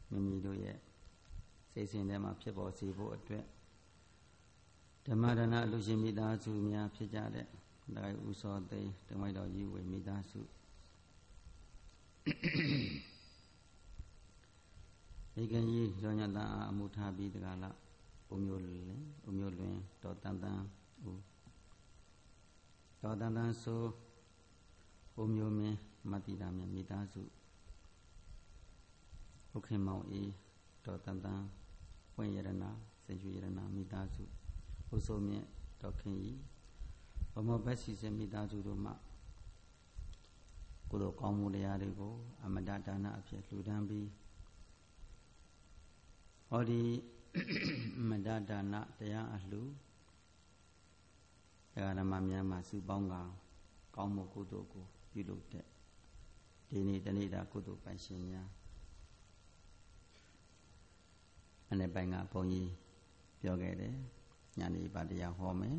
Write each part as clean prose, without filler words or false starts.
မိမိတို့ရဲ့စိတ်စဉ်ထဲမှာဖြစ်ပေါ်စေဖို့အတွက်ဓမ္မဒါနအလူရှင်မိသားစုများဖြစ်ကြတဲ့ဒါကဥစောသိန်းဓမ္မတော်ကြီးဝေမိသားစုဒီကကြီးရောညတန်အားအမှုထားပြီးတကားလားဦးမျိုးလွင်တော်တန်တန်ဦးတော်တန်တန်ဆိုဦးမျိုးမင်းမတ္တိတာမြတ်မိသားစုဥက္ခင်မောင်အေးတော်တန်တန်ပွင့်ရတနာစေရွှေရတနာမိသားစုဥစိုးမြင့်တော်ခင်ကြီးဘမောဘက်စီစမိသားစုတို့မှကိုယ်တော်ကောင်းမှုတရားတွေကိုအမတဒါနအဖြစ်လှူဒန်းပြီးဟောဒီအမတဒါနတရားအလှူဓမ္မများမှာစုပေါင်းကကောင်းမှုကုသိုလ်ကိုပြုလုပ်တဲ့ဒီနေ့တနေ့တာကုသိုလ်ပိုင်ရှင်များအနေပိုင်ကဘုန်းကြီးပြောခဲ့တယ်ညနေပါတရားဟောမယ်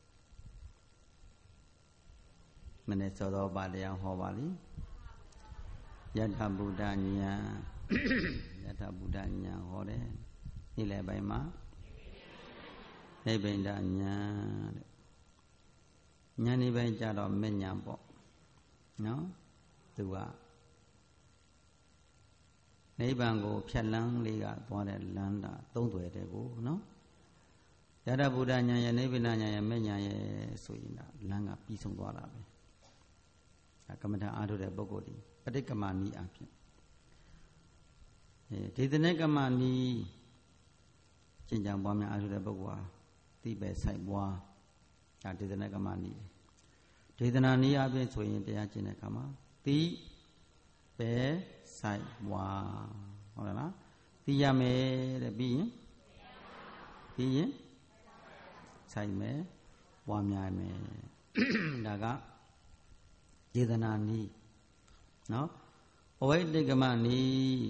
မနေ့စောတော်ပါတရားဟောပါလိယထာဗုဒ္ဓဉာဏ်ယထာဗုဒ္ဓဉာဏ်ဟောတယ်နေ့လယ်ပိုင်းမှာနိဗ္ဗိန္ဒဉာဏ်တဲ့ဉာဏ်ဒီပိုင်းကြတော့မဲ့ဉာဏ်ပေါ့နော်သူကနိဗ္ဗာန်ကိုဖြတ်လန်းလေးကသွားတဲ့လမ်းတာသုံးသွယ်တဲ့ကိုနော်ယထာဗုဒ္ဓဉာဏ်ရဲ့နိဗ္ဗာန်ဉာဏ်ရဲ့မဲ့ဉာဏ်ရဲ့ဆိုရင်ဒါလမ်းကပြီးဆုံးသွားတာပဲကမ္မထာအားထုတ်တဲ့ပုဂ္ဂိုလ်ဒီပဋိက္ခမနီးအဖြစ်ဒေသနဲ့ကမ္မနီးကျင့်ကြံပွားများအားထုတ်တဲ့ပုဂ္ဂိုလ်ဟာသိပဲစိုက်ပွားဒါဒေသနဲ့ကမ္မနီးဒေသနာနီးအဖြစ်ဆိုရင်တရားကျင့်တဲ့အခါမှာသိပဲစိုက်ပွားဟုတ်လားသိရမယ်တဲ့ပြီးရင်စိုက်မယ်ပွားများမယ်ဒါကဒေသနာနီးနော်အဝိတိကမနီး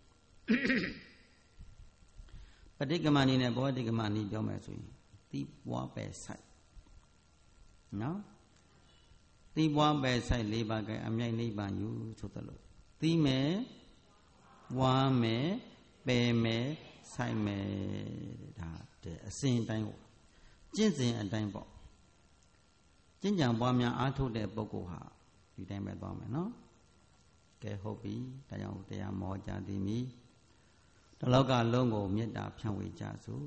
ပဋိက္ခမနီးနဲ့ဘောဓိကမနီးပြောမယ်ဆိုရင်သိပွားပဲစိုက်နော်သိပွားပဲစိုက်၄ပါးကအမြိုက်နိဗ္ဗာန်ယူဆိုသလိုသိမယ်ပွားမယ်ပယ်မယ်စိုက်မယ်ဒါတဲ့အစဉ်အတိုင်းပေါ့ကျင့်စဉ်အတိုင်းပေါ့ကျင့်ကြံပွားများအားထုတ်တဲ့ပုဂ္ဂိုလ်ဟာဒီတိုင်းပဲသွားမယ်နော်ကဲဟုတ်ပြီဒါကြောင့်တရားမောကြသည်မီတလောကလုံးကိုမေတ္တာဖြန့်ဝေကြစို့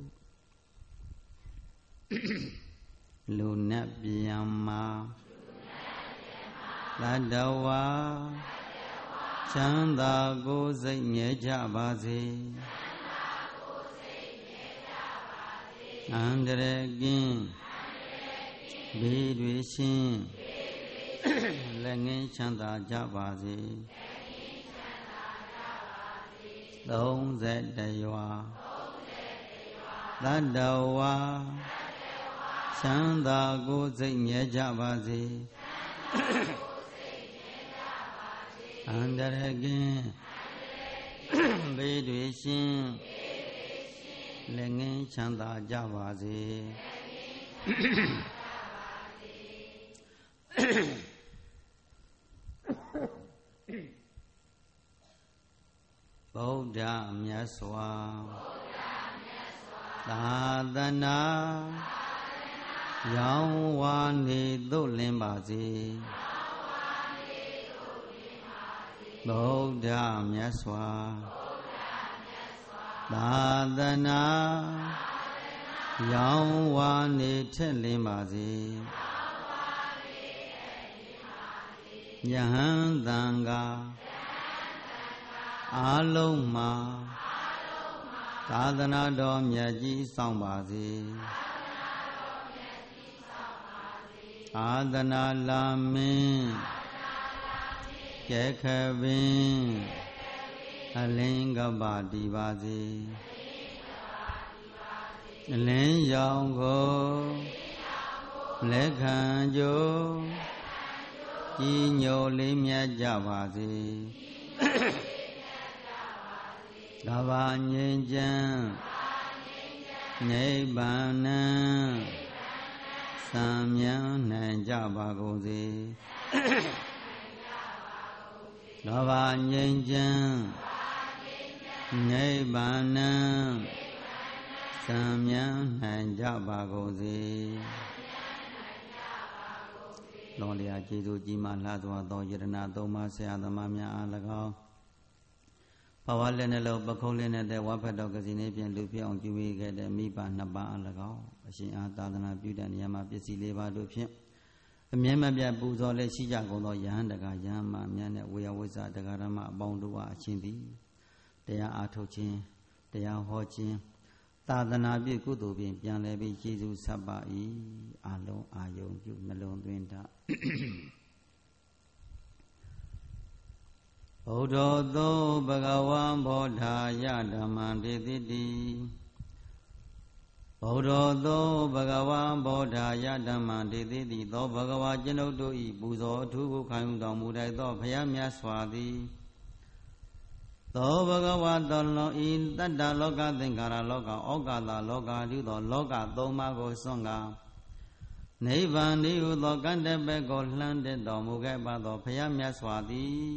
လူနဲ့ပြန်မာသတ္တဝါချမ်းသာကိုယ်စိတ်မြဲကြပါစေအန္တရာယ်ကင်းဘေးတွေရှင်းလက်ငင်းချမ်းသာကြပါစေ30ရွာသတ္တဝါချမ်းသာကိုယ်စိတ်မြဲကြပါစေအန္တရာယ်ကင်းဘေးတွေရှင်းလက်ငင်းချမ်းသာကြပါစေဗုဒ္ဓမြတ်စွာသာသနာရောင်ဝါနေသို့လင်းပါစေဗုဒ္ဓမြတ်စွာသာသနာရောင်ဝါနေထက်လင်းပါစေယဟန်တန်ဃာအာလုံးမှာသာသနာတော်မြတ်ကြီးဆောင်ပါစေသာသနာလာမင်းကျက်ခပင်အလင်းကပ္ပတိပါစေအလင်းရောင်ကိုလက်ခံကြိုးကြီးညိုလေးမြတ်ကြပါစေကဘာငြိမ်းချမ်းနိဗ္ဗာန်သံမြန်းနိုင်ကြပါကုန်စေကဘာငြိမ်းချမ်းနိဗ္ဗာန်သံမြန်းနိုင်ကြပါကုန်စေလောလျာကျေးဇူးကြီးမားလှစွာသောယတနာသုံးပါးဆရာသမားများအား၎င်းဘဝလည်းနှလုံးပခုံးလေးနဲ့တဲ့ဝါဖတ်တော်ကစီနေဖြင့်လူဖြစ်အောင်ကျူဝေးခဲ့တဲ့မိဘနှစ်ပါးအား၎င်းအရှင်အားသာသနာပြုတဲ့နေရာမှာပစ္စည်းလေးပါးတို့ဖြင့်အမြဲမပြတ်ပူဇော်လက်ရှိကြကုန်သောယဟန်တကာယဟန်မများနဲ့ဝေယဝိဇ္ဇတကာဓမ္မအပေါင်းတို့အားအချင်းသည်တရားအားထုတ်ခြင်းတရားဟောခြင်းသာသနာပြုကုသိုလ်ဖြင့်ပြန်လည်ပြီးယေရှုဆက်ပါ၏အလုံးအာယုံပြုနှလုံးသွင်းတာဘုဒ္ဓသောဘဂဝံဘောဓာယဓမ္မံဒေတိတိဘုဒ္ဓသောဘဂဝံဘောဓာယဓမ္မံဒေတိတိသောဘဂဝါကျွန်ုပ်တို့၏ပူဇော်အထူးကိုခံယူတော်မူတဲ့သောဘုရားမြတ်စွာသည်သောဘဂဝါတော်လုံးဤတတ္တလောကသင်္ခါရလောကဩကာသလောကပြုသောလောကသုံးပါးကိုစွန့်ကာနိဗ္ဗာန်ဤဟုသောကံတပည့်ကိုလှမ်းတဲ့တော်မူခဲ့ပါသောဘုရားမြတ်စွာသည်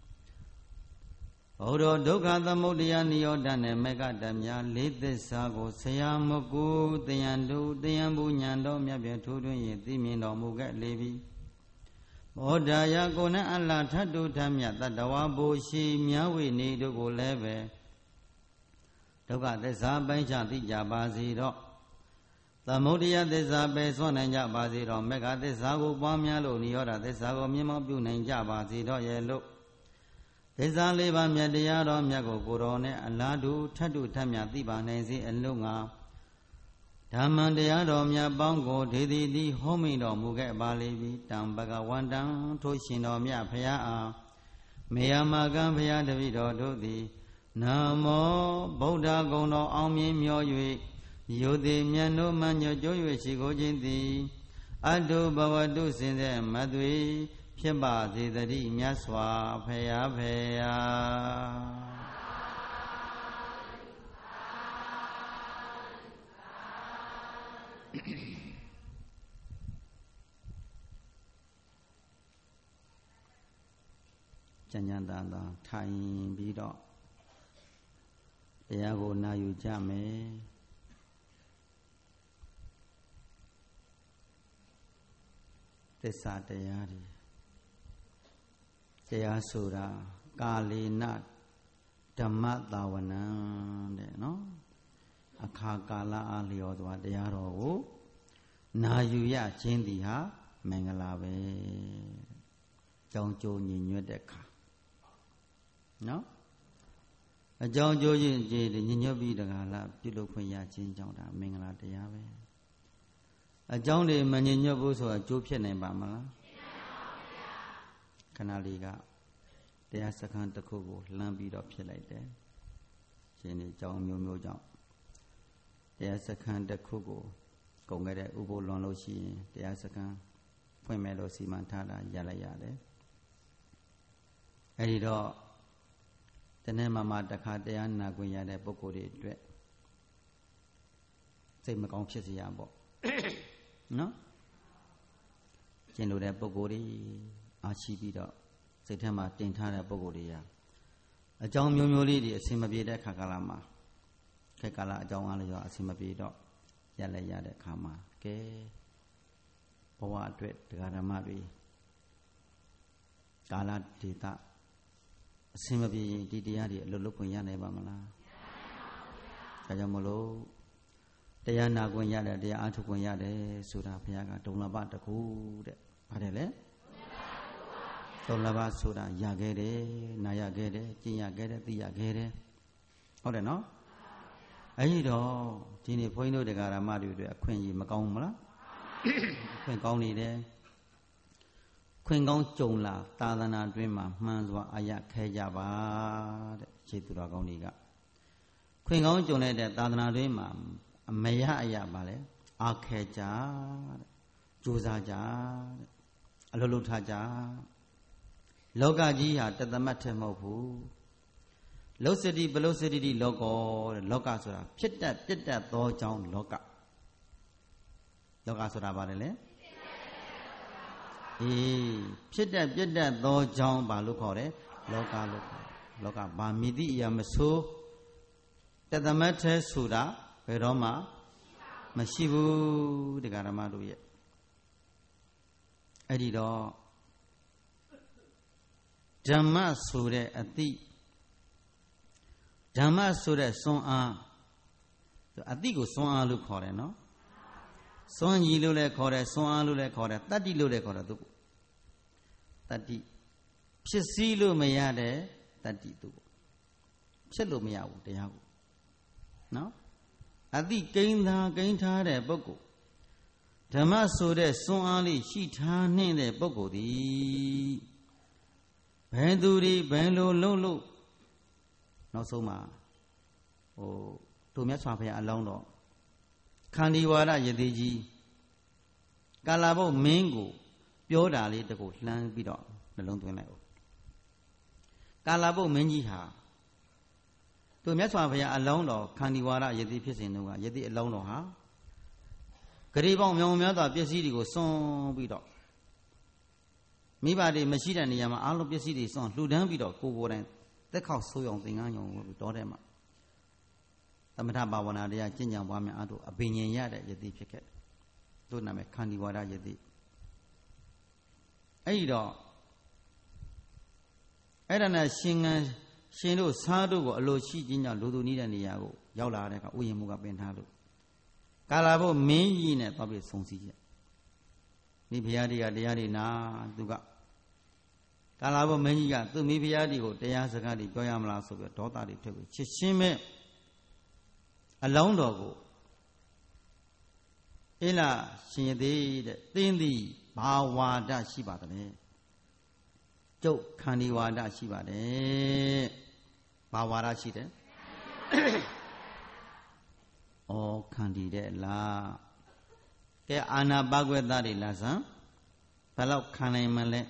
ဘုရောဒုက္ခသမုဒယနိရောဓနှင့်မေဃတမြာလေးသစ္စာကိုဆရာမကုတယံတုတယံဘုညံတော်မြတ်ပြထိုးထွင်း၍သိမြင်တော်မူခဲ့လေပြီဘောဓာယကိုနဲ့အလ္လာထတုထမြတ်တတဝါဘိုရှိမြဝိနေတို့ကိုလည်းပဲဒုက္ခသစ္စာပိုင်းခြားသိကြပါစေတော့သမုဒယသစ္စာပဲစွန့်နိုင်ကြပါစေတော့မေဃသစ္စာကိုပွားများလို့နိရောဓသစ္စာကိုမြင်မောပြုနိုင်ကြပါစေတော့ရဲ့လို့သစ္စာလေးပါးမြတ်တရားတော်မြတ်ကိုကိုတော်နဲ့အလားတူထတ်တူထပ်မြတ်သိပါနိုင်စေအလုံးငါဓမ္မတရားတော်မြတ်ပေါင်းကိုဒေသီတိဟောမိတော်မူခဲ့ပါလိမ့်ပြီတံဘဂဝန္တံထိုရှင်တော်မြတ်ဖရာအားမေယမကံဖရာတပိတော်တို့သည်နမောဗုဒ္ဓဂုဏ်တော်အောင်မြင်မျော၍ယုတိမြတ်တို့မှညွတ်ကြွ၍ရှိခိုးခြင်းသည်အတုဘဝတုစင်တဲ့မသွေဖြစ်ပါစေတည်းမြတ်စွာဘုရားဖေယာကျန်ကျန်သားသားထိုင်ပြီးတော့တရားကိုနာယူကြမယ်သစ္စာတရားတွေတရားဆိုတာကာလေနဓမ္မသာဝနံတဲ့နော်အခါကာလအားလျော်စွာတရားတော်ကိုနာယူရခြင်းသည်ဟာမင်္ဂလာပဲကြောင်းကျိုးညီညွတ်တဲ့ခါနော်အကြောင်းကျိုးချင်းညီညွတ်ပြီးတကားလားပြုလုပ်ခွင့်ရခြင်းကြောင့်ဒါမင်္ဂလာတရားပဲအကြောင်းတွေမညီညွတ်ဘူးဆိုတာကျိုးဖြစ်နိုင်ပါမလားခဏလေးကတရားစခန်းတစ်ခုကိုလှမ်းပြီးတော့ဖြစ်လိုက်တယ်ရှင်ဒီကြောင်းမျိုးမျိုးကြောင့်တရားစခန်းတစ်ခုကိုကုန်ခဲ့တဲ့ဥပုသ်လွန်လို့ရှိရင်တရားစခန်းဖွင့်မယ်လို့စီမံထားတာရလိုက်ရတယ်အဲဒီတော့တနေ့မှတစ်ခါတရားနာခွင့်ရတဲ့ပုဂ္ဂိုလ်တွေအတွက်စိတ်မကောင်းဖြစ်စေရပေါ့နော်ကျင်လို့တဲ့ပုဂ္ဂိုလ်တွေအားရှိပြီးတော့စိတ်ထဲမှာတင်ထားတဲ့ပုဂ္ဂိုလ်တွေအကြောင်းမျိုးမျိုးလေးတွေအစင်မပြေတဲ့ခါကာလမှာခက်ကာလအကြောင်းအားလျော်အစင်မပြေတော့ရလဲရတဲ့ခါမှာကဲဘဝအတွက်တရားဓမ္မတွေကာလဒေတာအစင်မပြေရင်ဒီတရားတွေအလုပ်လုပ်ခွင့်ရနိုင်ပါမလားဒါကြောင့်မလို့တရားနာခွင့်ရတယ်တရားအားထုတ်ခွင့်ရတယ်ဆိုတာဘုရားကဒုံလဘတကူတဲ့ပါတယ်လေဒုံလဘဆိုတာရခဲ့တယ်နာရခဲ့တယ်ကျင့်ရခဲ့တယ်သိရခဲ့တယ်ဟုတ်တယ်နော်အဲဒီတော့ဒီနေ့ဘုန်းကြီးတို့တရားဓမ္မတွေအတွက်အခွင့်အရေးမကောင်းဘူးမလားအခွင့်ကောင်းနေတယ်ခွင့်ကောင်းကြုံလာသာသနာတွင်မှာမှန်စွာအာရခဲကြပါတဲ့ခြေသူတော်ကောင်းတွေကခွင့်ကောင်းကြုံလိုက်တဲ့သာသနာတွင်မှာအမရအရာပါလေအာခဲကြတဲ့ကြိုးစားကြတဲ့အလုပ်လုပ်ထားကြလောကကြီးဟာတသမတ်ထဲမဟုတ်ဘူးလောစတိဘလောစတိလောကောတဲ့လောကဆိုတာဖြစ်တတ်ပြတ်တတ်သောကြောင့်လောကဆိုတာဘာလဲဖြစ်တတ်ပြတ်တတ်သောကြောင့်ဘာလို့ခေါ်တယ်လောကဘာမည်သည့်အရာမဆိုသမတ်ထဲဆိုတာဘယ်တော့မှမရှိဘူးတရားဓမ္မတို့ရဲ့အဲ့ဒီတော့ဓမ္မဆိုတဲ့အတိဓမ္မဆိုတဲ့စွမ်းအားအတိကိုစွမ်းအားလို့ခေါ်တယ်နော်စွမ်းကြီးလို့လည်းခေါ်တယ်စွမ်းအားလို့လည်းခေါ်တယ်တတ္တိလို့လည်းခေါ်တယ်သူတတ္တိဖြစ်စည်းလို့မရတဲ့တတ္တိသူဖြစ်လို့မရဘူးတရားကိုနော်အတိကိန်းသာကိန်းထားတဲ့ပုဂ္ဂိုလ်ဓမ္မဆိုတဲ့စွမ်းအားလေးရှိထားနှင့်တဲ့ပုဂ္ဂိုလ်သည်ဘယ်သူတွေဘယ်လိုလုပ်လို့နောက်ဆုံးမှာတို့မြတ်စွာဘုရားအလောင်းတော်ခန္ဒီဝါဒယတိကြီးကာလာဘုတ်မင်းကိုပြောတာလေးတကူလှမ်းပြီးတော့နှလုံးသွင်းလိုက်ဦးကာလာဘုတ်မင်းကြီးဟာတို့မြတ်စွာဘုရားအလောင်းတော်ခန္ဒီဝါဒယတိဖြစ်စဉ်တုန်းကယတိအလောင်းတော်ဟာဂရေပေါင်းမြောင်များစွာပစ္စည်းတွေကိုစွန့်ပြီးတော့မိဘတွေမရှိတဲ့နေရာမှာအားလုံးပစ္စည်းတွေစွန့်လှူဒန်းပြီးတော့ကိုယ်တိုင်သက်ခောက်ဆိုးအောင်သင်္ကန်းယုံတော်တဲ့မှာသမထဘာဝနာတရားကျင့်ကြံပွားများအားတို့အပင်ဉ္ရတဲ့ယတိဖြစ်ခဲ့တယ်တို့နာမည်ခန္ဒီဝါဒယတိအဲ့ဒီတော့အဲ့ဒါနဲ့ရှင်တို့စားတို့ကိုအလိုရှိခြင်းကြောင့်လူသူနေတဲ့နေရာကိုရောက်လာတဲ့အခါဥယျာဉ်မှုကပင်ထားလို့ကာလာဘုမင်းကြီးနဲ့သွားပြီးဆုံစည်းချက်မိဖုရားတွေကတရားတွေနာသူကကာလာဘုမင်းကြီးကသူ့မိဖုရားတွေကိုတရားစကားတွေပြောရမလားဆိုပြီးဒေါသတွေထွက်ပြီးချစ်ချင်းမဲ့အလောင်းတော်ကိုအေးလားရှင်ရသေးတဲ့တင်းသည်ဘာဝါဒရှိပါတယ်ကျုပ်ခန္ဒီဝါဒရှိပါတယ်ဘာဝါဒရှိတယ်ဩခန္ဒီတဲ့လားကဲအာနာပါကွက်သားတွေလားဆံဘယ်လောက်ခံနိုင်မလဲ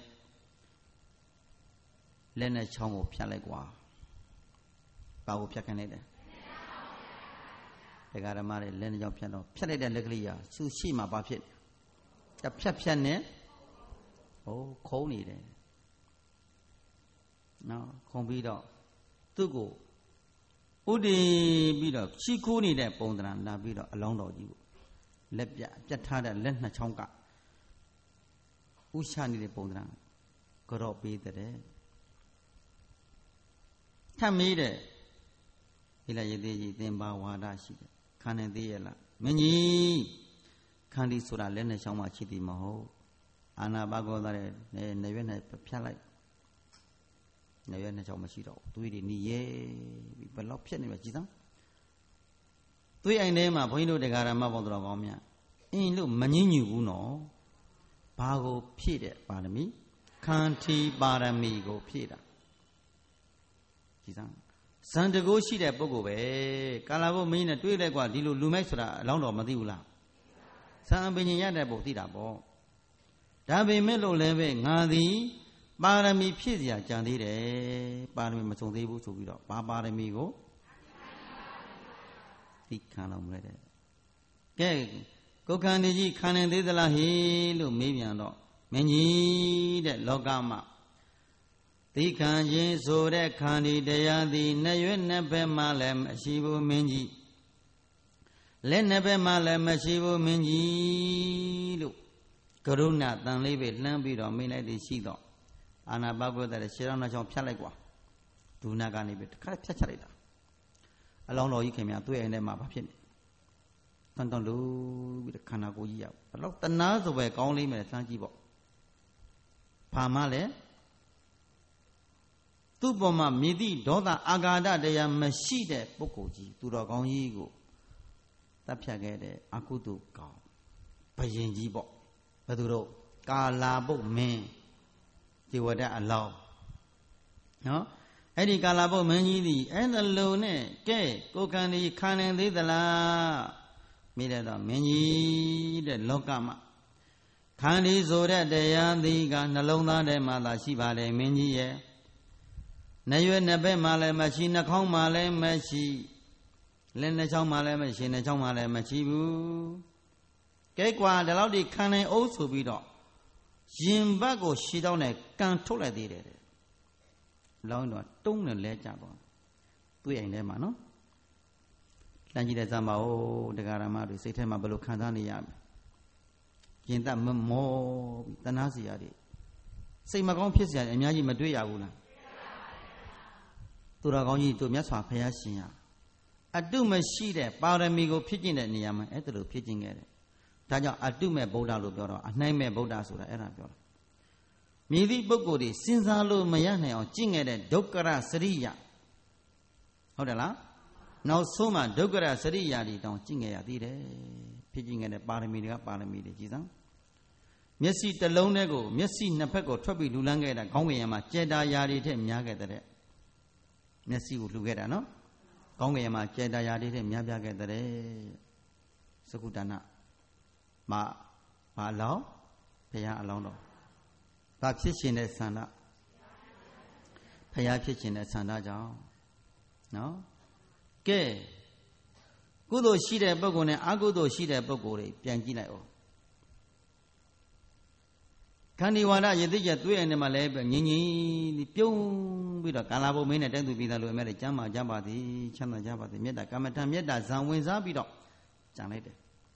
လက်နဲ့ချောင်းကိုဖြတ်လိုက်ကွာဘာကိုဖြတ်ခိုင်းလိုက်တယ်တရားဓမ္မတွေလက်နဲ့ချောင်းဖြတ်တော့ဖြတ်လိုက်တဲ့လက်ကလေးဟာသူရှိမှဘာဖြစ်တဖြတ်နဲ့ခုံးနေတယ်နော်ခုံပြီးတော့သူ့ကိုဥတည်ပြီးတော့ချီခိုးနေတဲ့ပုံသဏ္ဍာန်လာပြီးတော့အလောင်းတော်ကြီးကိုလက်ပြတ်ထားတဲ့လက်နှစ်ချောင်းကဥရှာနေတဲ့ပုံသဏ္ဍာန်ကြော့ပေးတဲ့ထပ်မေးတဲ့ဒီလာရသေးကြီးသင်္ဘာဝါဒရှိတယ်ခံနေသေးရဲ့လားမင်းကြီးခန္ဒီဆိုတာလက်နှစ်ချောင်းမှရှိသည်မဟုတ်အာနာပါကောသားတဲ့နေရွက်နဲ့ဖြတ်လိုက်နေရွက်နှစ်ချောင်းမရှိတော့သွေးတွေနီးရဲ့ဘယ်လောက်ဖြစ်နေလဲကြည်စမ်းသွေးအိမ်ထဲမှာဘုန်းကြီးတို့တရားဓမ္မပေါင်းတော်ကောင်းများအင်းလို့မငြင်းညူဘူးနော်ဘာကိုဖြည့်တဲ့ပါရမီခန္တီပါရမီကိုဖြည့်တာကြည်စမ်းဇန်တကိုးရှိတဲ့ပုဂ္ဂိုလ်ပဲကာလာဘုမင်းနဲ့တွေ့လိုက်กว่าဒီလိုလူမိုက်ဆိုတာအလောင်းတော်မသိဘူးလားဇန်အပင်ညင်ရတဲ့ပုဂ္ဂိုလ်သိတာပေါ့ဒါပေမဲ့လို့လည်းပဲငါသည်ပါရမီဖြည့်စရာကြံသေးတယ်ပါရမီမစုံသေးဘူးဆိုပြီးတော့ဘာပါရမီကိုသိခံတော်မူလိုက်တယ်ကဲကိုခန္ဒီကြီးခံနေသေးသလားဟေးလို့မေးပြန်တော့မင်းကြီးတဲ့လောကမှာသိခံခြင်းဆိုတဲ့ခန္ဒီတရားသည်နှစ်ရွက်နှစ်ဘက်မှလည်းမရှိဘူးမင်းကြီးလက်နှစ်ဘက်မှလည်းမရှိဘူးမင်းကြီးလို့ကရုဏာတန်လေးပဲလှမ်းပြီးတော့မိလိုက်သည်ရှိတော့အာနာပါကွက်တဲ့ရှေးတော်နှချောင်းဖြတ်လိုက်กว่าဒုနာကနေပြီးတစ်ခါဖြတ်ချလိုက်တာအလောင်းတော်ကြီးခင်ဗျာတွေ့ရင်လည်းမှာဘာဖြစ်နေတန်လို့ပြီးတော့ခန္ဓာကိုယ်ကြီးရဘလောက်တနာဆိုပဲကောင်းလေးမယ်လှမ်းကြည့်ပေါ့ဘာမှလည်းသူ့ပေါ်မှာမြည်သည့်ဒေါသအာဃာတတရားမရှိတဲ့ပုဂ္ဂိုလ်ကြီးသူတော်ကောင်းကြီးကိုတပ်ဖြတ်ခဲ့တဲ့အကုသိုလ်ကောင်ဘယင်ကြီးပေါ့ဘယ်သူတို့ကာလာဘုတ်မင်းဒီဝဒအလောင်းနော်အဲ့ဒီကာလာဘုတ်မင်းကြီးသည်အဲ့ဒါလုံနဲ့ကဲကိုခန္ဒီခံနေသေးသလားမိတဲ့တော့မင်းကြီးတဲ့လောကမှာခန္ဒီဆိုတဲ့တရားသည်ကနှလုံးသားထဲမှာသာရှိပါတယ်မင်းကြီးရဲ့နှရွက်နှစ်ဘက်မှာလည်းမရှိနှာခေါင်းမှာလည်းမရှိလက်နှစ်ချောင်းမှာလည်းမရှိနှစ်ချောင်းမှာလည်းမရှိဘူးကဲကွာဒီလောက်ဒီခံနိုင်အောင်ဆိုပြီးတော့ရင်ဘတ်ကိုရှည်တောင်းနဲ့ကန်ထုတ်လိုက်သေးတယ် လောင်းတော့တုံးနဲ့လဲကြသွားတွေ့ရင်ထဲမှာနော်လှမ်းကြည့်တဲ့ဇာမဟုတ်တရားဓမ္မတွေစိတ်ထဲမှာဘယ်လိုခံစားနေရမလဲကျင်တတ်မမောပြီးတဏှာစီရတယ်စိတ်မကောင်းဖြစ်เสียအများကြီးမတွေ့ရဘူးလားသူတော်ကောင်းကြီးတို့မြတ်စွာဘုရားရှင်ရအတုမရှိတဲ့ပါရမီကိုဖြစ်ကျင့်တဲ့နေရာမှာအဲ့ဒါလိုဖြစ်ကျင့်ခဲ့တယ်ဒါကြောင့်အတုမဲ့ဗုဒ္ဓလို့ပြောတော့အနှိုင်းမဲ့ဗုဒ္ဓဆိုတာအဲ့ဒါပြောတာမြည်သည့်ပုဂ္ဂိုလ်တွေစဉ်းစားလို့မရနိုင်အောင်ကျင့်ခဲ့တဲ့ဒုက္ခရစရိယဟုတ်တယ်လားနောက်ဆုံးမှဒုက္ခရစရိယာတွေတောင်ကျင့်ခဲ့ရသေးတယ်ဖြစ်ကျင့်ခဲ့တဲ့ပါရမီတွေကပါရမီတွေကြည်စမ်းမျက်စိတစ်လုံးနဲ့ကိုမျက်စိနှစ်ဖက်ကိုထွက်ပြီးလူလန်းခဲ့တာခေါင်းငယ်ရမှာကြဲတာယာတွေထက်များခဲ့တဲ့မျက်စိကိုလှူခဲ့တာနော်ခေါင်းငယ်ရမှာကြဲတာယာတွေထက်များပြခဲ့တဲ့သကုတ္တနာဘာလောင်းဘုရားအလောင်းတော်ဒါဖြစ်ရှင်တဲ့ဆန္ဒဘုရားဖြစ်ရှင်တဲ့ဆန္ဒကြောင့်နော်ကဲကုသိုလ်ရှိတဲ့ပုဂ္ဂိုလ်နဲ့အကုသိုလ်ရှိတဲ့ပုဂ္ဂိုလ်တွေပြန်ကြည့်လိုက်အောင်ခန္ဒီဝါဒယသိကျတွေ့ရနေမှာလဲငြင်းငြင်းပြုံးပြီးတော့ကာလာဘုံမင်းနဲ့တိုက်သူပြီးသားလို့အမဲကျမ်းမာကြပါသည်ချမ်းသာကြပါသည်မေတ္တာကမ္မထမေတ္တာဇံဝင်စားပြီးတော့ကြံလိုက်တယ်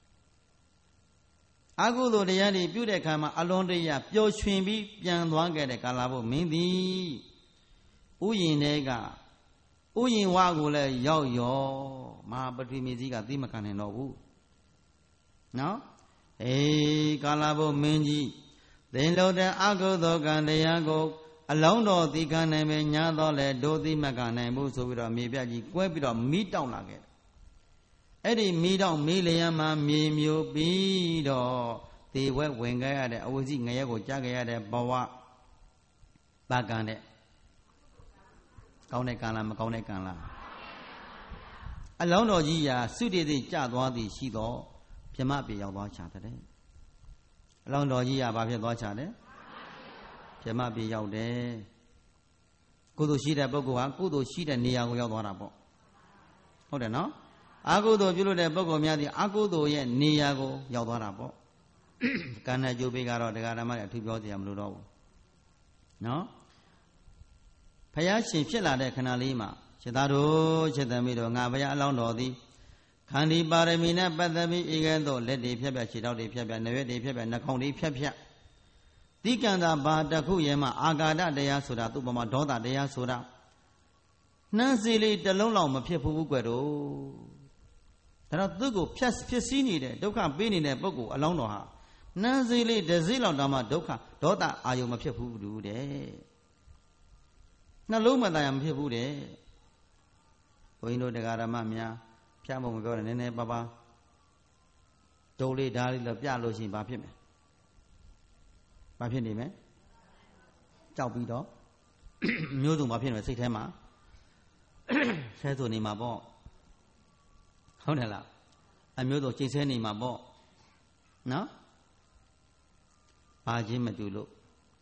အကုသိုလ်တရားတွေပြုတဲ့အခါမှာအလွန်တရာပျော်ရွှင်ပြီးပြန်သွားခဲ့တဲ့ကာလာဘုံမင်းသည်ဥယျာဉ်တွေကဥယျာဉ်ဝါကိုလည်းရောက်ရောမဟာပထဝီမြေကြီးကသိမခံနိုင်တော့ဘူးနော်ကာလာဘုံမင်းကြီးသင်လို့တဲ့အကုသိုလ်ကံတရားကိုအလုံးတော်သိခံနိုင်မယ်ညာတော့လေဒုသိမခံနိုင်ဘူးဆိုပြီးတော့မြေပြကြီးကွဲပြီးတော့မိတောက်လာခဲ့အဲ့ဒီမိတောက်မိလျံမှာမြေမျိုးပြီးတော့ဒီဝဲဝင်ခဲ့ရတဲ့အဝိဇ္ဇငရဲကိုကြားခဲ့ရတဲ့ဘဝပါကံတဲ့ကောင်းတဲ့ကံလားမကောင်းတဲ့ကံလားအလောင်းတော်ကြီးရာသုတေတိကြသွားသည်ရှိတော့ဗြဟ္မပြေရောက်သွားချတယ်အလောင်းတော်ကြီးရာဘာဖြစ်သွားချတယ်ဗြဟ္မပြေရောက်တယ်ကုသိုလ်ရှိတဲ့ပုဂ္ဂိုလ်ဟာကုသိုလ်ရှိတဲ့နေရာကိုရောက်သွားတာပေါ့ဟုတ်တယ်နော်အကုသိုလ်ပြုလို့တဲ့ပုဂ္ဂိုလ်များသည်အကုသိုလ်ရဲ့နေရာကိုရောက်သွားတာပေါ့ကံနဲ့ကြိုးပေးကတော့တရားဓမ္မတွေအထူးပြောစရာမလိုတော့ဘူးနော်ဘုရားရှင်ဖြစ်လာတဲ့ခဏလေးမှာခြေသားတို့ခြေသမီးတို့ငါဘုရားအလောင်းတော်သည်ခန္ဒီပါရမီနဲ့ပတ်သက်ပြီးဤကဲ့သို့လက်တွေဖြတ်ဖြတ်ခြေထောက်တွေဖြတ်ဖြတ်နှရွက်တွေဖြတ်ဖြတ်နှာခေါင်းတွေဖြတ်ဖြတ်တိကံသာဘာတခုရဲ့မှာအာဂါဒတရားဆိုတာသူ့ပမာဒေါသတရားဆိုတာနှမ်းစီလေးတစ်လုံးလောက်မဖြစ်ဘူးကွယ်တော့ဒါတော့သူ့ကိုဖြစ်စည်းနေတဲ့ဒုက္ခပေးနေတဲ့ပုဂ္ဂိုလ်အလောင်းတော်ဟာနှမ်းစီလေးတစ်စီးလောက်တောင်မှဒုက္ခဒေါသအာယုံမဖြစ်ဘူးတူတဲ့နှလုံးမတန်ရမဖြစ်ဘူးတဲ့ဘုန်းကြီးတို့တရားဓမ္မများဖျားမုံမပြောတယ်နည်းနည်းပါးပါးဒုံလေးဓာတ်လေးတော့ပြလို့ရှိရင်ဘာဖြစ်မလဲဘာဖြစ်နေမလဲကြောက်ပြီးတော့မျိုးစုံဘာဖြစ်နေမလဲစိတ်ထဲမှာဆဲဆိုနေမှာပေါ့ဟုတ်တယ်လားအမျိုးစုံချိန်ဆဲနေမှာပေါ့နော်ဘာချင်းမတူလို့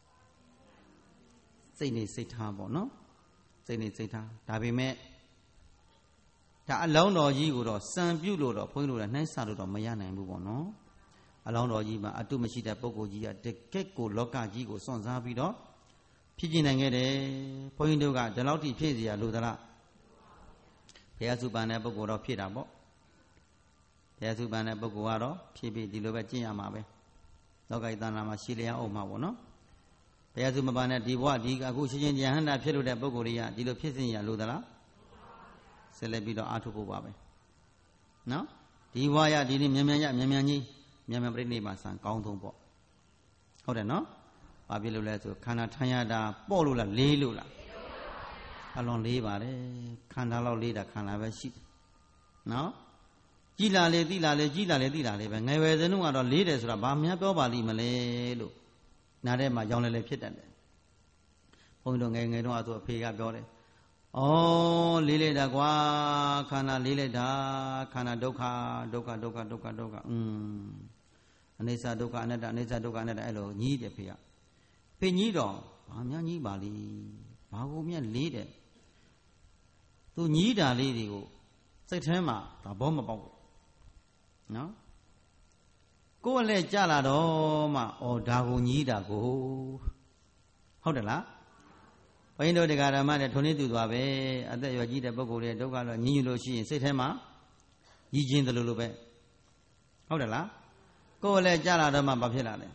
စိတ်နေစိတ်ထားပေါ့နော်စိတ်နေစိတ်ထားဒါပေမဲ့ဒါအလောင်းတော်ကြီးကိုတော့စံပြုလို့တော့ဘုန်းကြီးတို့လည်းနှိုင်းဆလို့တော့မရနိုင်ဘူးပေါ့နော်အလောင်းတော်ကြီးမှာအတုမရှိတဲ့ပုဂ္ဂိုလ်ကြီးကတကယ့်ကိုလောကကြီးကိုစွန့်စားပြီးတော့ဖြစ်ကျင်နိုင်ခဲ့တယ်ဘုန်းကြီးတို့ကဒီလောက်ထိဖြည့်စီရလို့သလားဘုရားစုပန်တဲ့ပုဂ္ဂိုလ်တော့ဖြည့်တာပေါ့ဘုရားစုပန်တဲ့ပုဂ္ဂိုလ်ကတော့ဖြည့်ပြီးဒီလိုပဲကျင့်ရမှာပဲလောကီတဏ္ဍာမှာရှည်လျားအောင်မှာပေါ့နော်ဘုရားစုမပန်တဲ့ဒီဘဝဒီအခုရှင်ရှင်ဉာဏ်ဟန္တာဖြစ်လို့တဲ့ပုဂ္ဂိုလ်တွေကဒီလိုဖြစ်စဉ်ရလို့သလားဆက်လက်ပြီးတော့အားထုတ်ဖို့ပါပဲနော်ဒီဘဝရဒီနေ့မြန်မြန်ရမြန်မြန်ကြီးမြန်မြန်ပြိဋိမှာဆံကောင်းဆုံးပေါ့ဟုတ်တယ်နော်ဘာဖြစ်လို့လဲဆိုခန္ဓာထမ်းရတာပေါ့လို့လားလေးလို့လားအလွန်လေးပါတယ်ခန္ဓာလောက်လေးတာခန္ဓာပဲရှိနော်ကြည်လာလေသိလာလေကြည်လာလေသိလာလေပဲငယ်ဝယ်စင်းတို့ကတော့လေးတယ်ဆိုတာဘာများပြောပါလိမ့်မလဲလို့နားထဲမှာရောင်းလဲလဲဖြစ်တတ်တယ်ဘုန်းကြီးတို့ငယ်ငယ်တော့အဖေကပြောတယ်ဩလေးလိုက်တာကွာခန္ဓာလေးလိုက်တာခန္ဓာဒုက္ခဒုက္ခဒုက္ခဒုက္ခဒုက္ခအနိစ္စဒုက္ခအနတ္တအနိစ္စဒုက္ခအနတ္တအဲ့လိုညီးတယ်ဖေကဖေညီးတော့ဘာများညီးပါလိဘာကိုမြတ်လေးတယ်သူညီးတာလေးတွေကိုစိတ်ထဲမှာဒါဘောမပေါက်ဘူးနော်ကိုယ်အလဲကြလာတော့မှဩဒါကိုညီးတာကိုဟုတ်တယ်လားဘုန်းကြီးတို့တရားဓမ္မနဲ့ထုံနေတူသွားပဲအသက်ရွယ်ကြီးတဲ့ပုဂ္ဂိုလ်တွေဒုက္ခတော့ညီးလို့ရှိရင်စိတ်ထဲမှာရည်ချင်းတယ်လို့ပဲဟုတ်တယ်လားကိုယ်လည်းကြားလာတော့မှဘာဖြစ်လာလဲ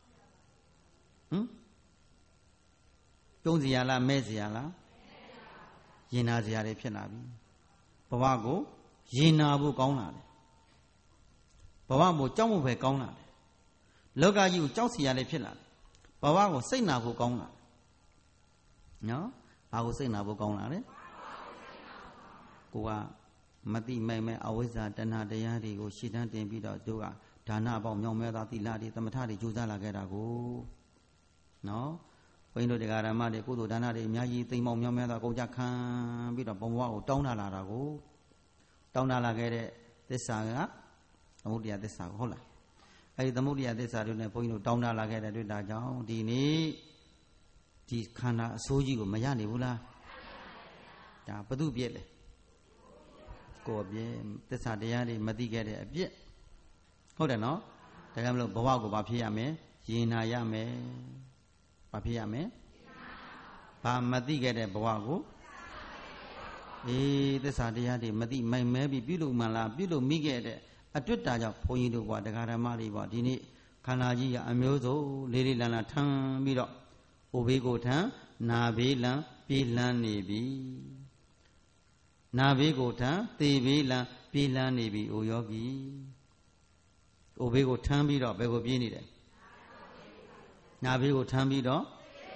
ကျုံးစရာလားမဲစရာလားရင်နာစရာတွေဖြစ်လာပြီဘဝကိုရင်နာဖို့ကောင်းလာတယ်ဘဝကိုကြောက်ဖို့ပဲကောင်းလာတယ်လောကကြီးကိုကြောက်စရာလည်းဖြစ်လာတယ်ဘဝကိုစိတ်နာဖို့ကောင်းလာတယ်နော်ဘာကိုစိတ်နာဖို့ကောင်းလာလဲကိုကမတိမဲ့မဲ့အဝိဇ္ဇာတဏှာတရားတွေကိုရှေ့တန်းတင်ပြီးတော့တို့ကဒါနပေါင်းမြောင်မဲသောသီလတွေသမထတွေကြိုးစားလာခဲ့တာကိုနော်ဘုန်းကြီးတို့တရားဓမ္မတွေကုသိုလ်ဒါနတွေအများကြီးသိမ့်ပေါင်းမြောင်မဲသောအကုန်ကြခံပြီးတော့ဘဝကိုတောင်းတလာတာကိုတောင်းတလာခဲ့တဲ့သစ္စာကသမုဒိယသစ္စာကိုဟုတ်လားအဲဒီသမုဒိယသစ္စာတွေနဲ့ဘုန်းကြီးတို့တောင်းတလာခဲ့တဲ့တွေ့တာကြောင့်ဒီနေ့ဒီခန္ဓာအစိုးကြီးကိုမရနိုင်ဘူးလားဒါဘု து ပြည့်လေကိုယ်ပြည့်သစ္စာတရားတွေမသိခဲ့တဲ့အပြစ်ဟုတ်တယ်နော်ဒါကြောင့်မလို့ဘဝကိုဘာဖြစ်ရမလဲရင်နာရမယ်ဘာဖြစ်ရမလဲဘာမသိခဲ့တဲ့ဘဝကိုသစ္စာတရားတွေမသိမိုင်မဲပြီးပြုလို့မှလားပြုလို့မိခဲ့တဲ့အတွေ့အကြုံကြောင့်ဘုန်းကြီးတို့ကတရားဓမ္မတွေပေါ့ဒီနေ့ခန္ဓာကြီးကအမျိုးစုံလေးလေးလံလံထမ်းပြီးတော့အိုဘေးကိုထမ်းနာဘေးလံပြေးလန်းနေပြီနာဘေးကိုထမ်းသေဘေးလံပြေးလန်းနေပြီအိုယောဂီအိုဘေးကိုထမ်းပြီးတော့ဘယ်ကိုပြေးနေတယ်နာဘေးကိုထမ်းပြီးတော့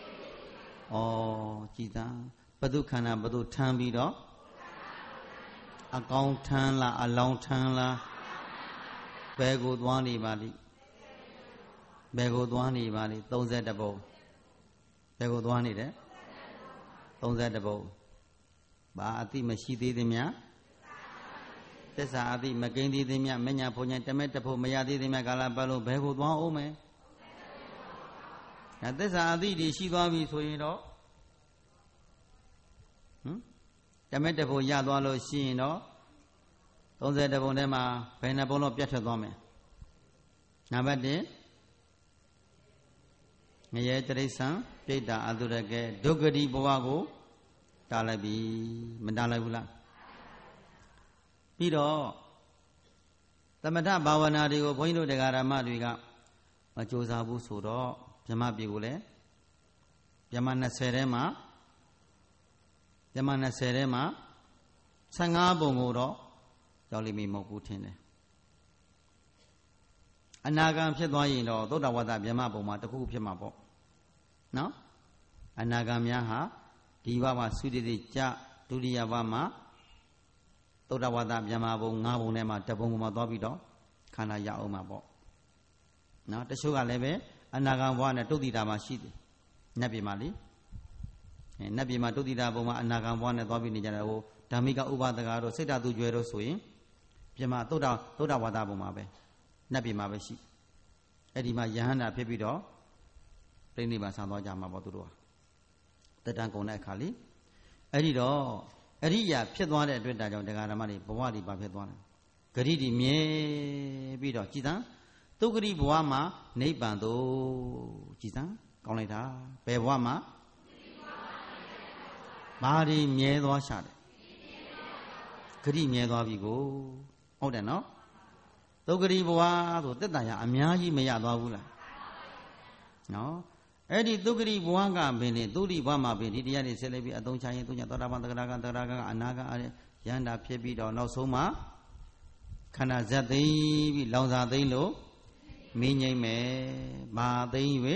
ကြည်သာဘု து ခန္ဓာဘု து ထမ်းပြီးတော့အကောင်းထမ်းလားအလောင်းထမ်းလားဘယ်ကိုသွားနေပါလိဘယ်ကိုသွားနေပါလိ32ဘုံဘယ်ကိုသွားနေတယ်32ဘုံဘာအတိမရှိသေးသည်များသစ္စာအတိမကိန်းသေးသည်များမညာဘုံညာတမဲတဖို့မရသေးသည်များကာလပတ်လုံးဘယ်ကိုသွားအောင်မယ်သစ္စာအတိတွေရှိသွားပြီဆိုရင်တော့တမဲတဖို့ရသွားလို့ရှိရင်တော့32ဘုံထဲမှာဘယ်နှဘုံတော့ပြတ်ထွက်သွားမယ်နံပါတ်1ငရဲတိရစ္ဆာန်ပြိတ္တာအတုရကဲဒုက္ခတိဘဝကိုတားလိုက်ပြီမတားလိုက်ဘူးလားပြီးတော့သမထဘာဝနာတွေကိုဘုန်းကြီးတို့တရားဓမ္မတွေကမကြိုးစားဘူးဆိုတော့ဗြဟ္မပြေကိုလည်းဗြဟ္မ20ထဲမှာ15ပုံကိုတော့ရောက်လိမ့်မည်မဟုတ်ဘူးထင်တယ်အနာဂံဖြစ်သွားရင်တော့သုဒ္ဓဝါဒဗြဟ္မပုံမှာတစ်ခုဖြစ်မှာပေါ့နော်အနာဂံများဟာဒီဘဝသုတိတိကြဒုတိယဘဝမှာသုဒ္ဓဝါဒဗြဟ္မပုံ5ပုံထဲမှာတစ်ပုံမှာသွားပြီးတော့ခန္ဓာရအောင်မှာပေါ့နော်တချို့ကလည်းပဲအနာဂံဘဝနဲ့တုတ်တိတာမှာရှိတယ်နတ်ပြည်မှာလေနတ်ပြည်မှာတုတ်တိတာပုံမှာအနာဂံဘဝနဲ့သွားပြီးနေကြတယ်ဟိုဓမ္မိကဥပဒကတို့စိတ်တသူကျွဲတို့ဆိုရင်ပြမသုဒ္ဓဝါဒပုံမှာပဲနတ်ပြည်မှာပဲရှိအဲ့ဒီမှာယဟန္တာဖြစ်ပြီးတော့ပြိဋိဘံဆံသွားကြမှာပေါ့သူတို့ဟာတတန်ကုန်တဲ့အခါလေအဲ့ဒီတော့အရိယာဖြစ်သွားတဲ့အတွက်ဒါကြောင့်တရားဓမ္မတွေဘဝတွေပါဖြစ်သွားတယ်ဂရိတွေမြဲပြီးတော့ကြည်သံသုဂရိဘဝမှာနိဗ္ဗာန်သို့ကြည်သံကောင်းလိုက်တာဘယ်ဘဝမှာဘာတွေမြဲသွားရှာတယ်ဂရိမြဲသွားပြီကိုဟုတ်တယ်နော်သုဂရိဘဝဆိုတက်တန်ရအများကြီးမရသွားဘူးလားနော်အဲ့ဒီသုဂရိဘဝကပင်လေသုရိဘဝမှာပင်ဒီတရားတွေဆက်လက်ပြီးအသုံးချရင်သူညသောတာပန်သဂရကံအနာဂံရဟန္တာဖြစ်ပြီးတော့နောက်ဆုံးမှာခန္ဓာဇတ်သိမ့်ပြီးလောင်စာသိမ့်လို့မင်းငိမ့်မယ်မာသိမ့်၍ဘု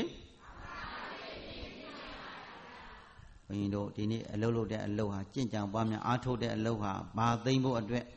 ရင်တို့ဒီနေ့အလုပ်လုပ်တဲ့အလုပ်ဟာကြင်ကြံပွားများအားထုတ်တဲ့အလုပ်ဟာမာသိမ့်ဖို့အတွက်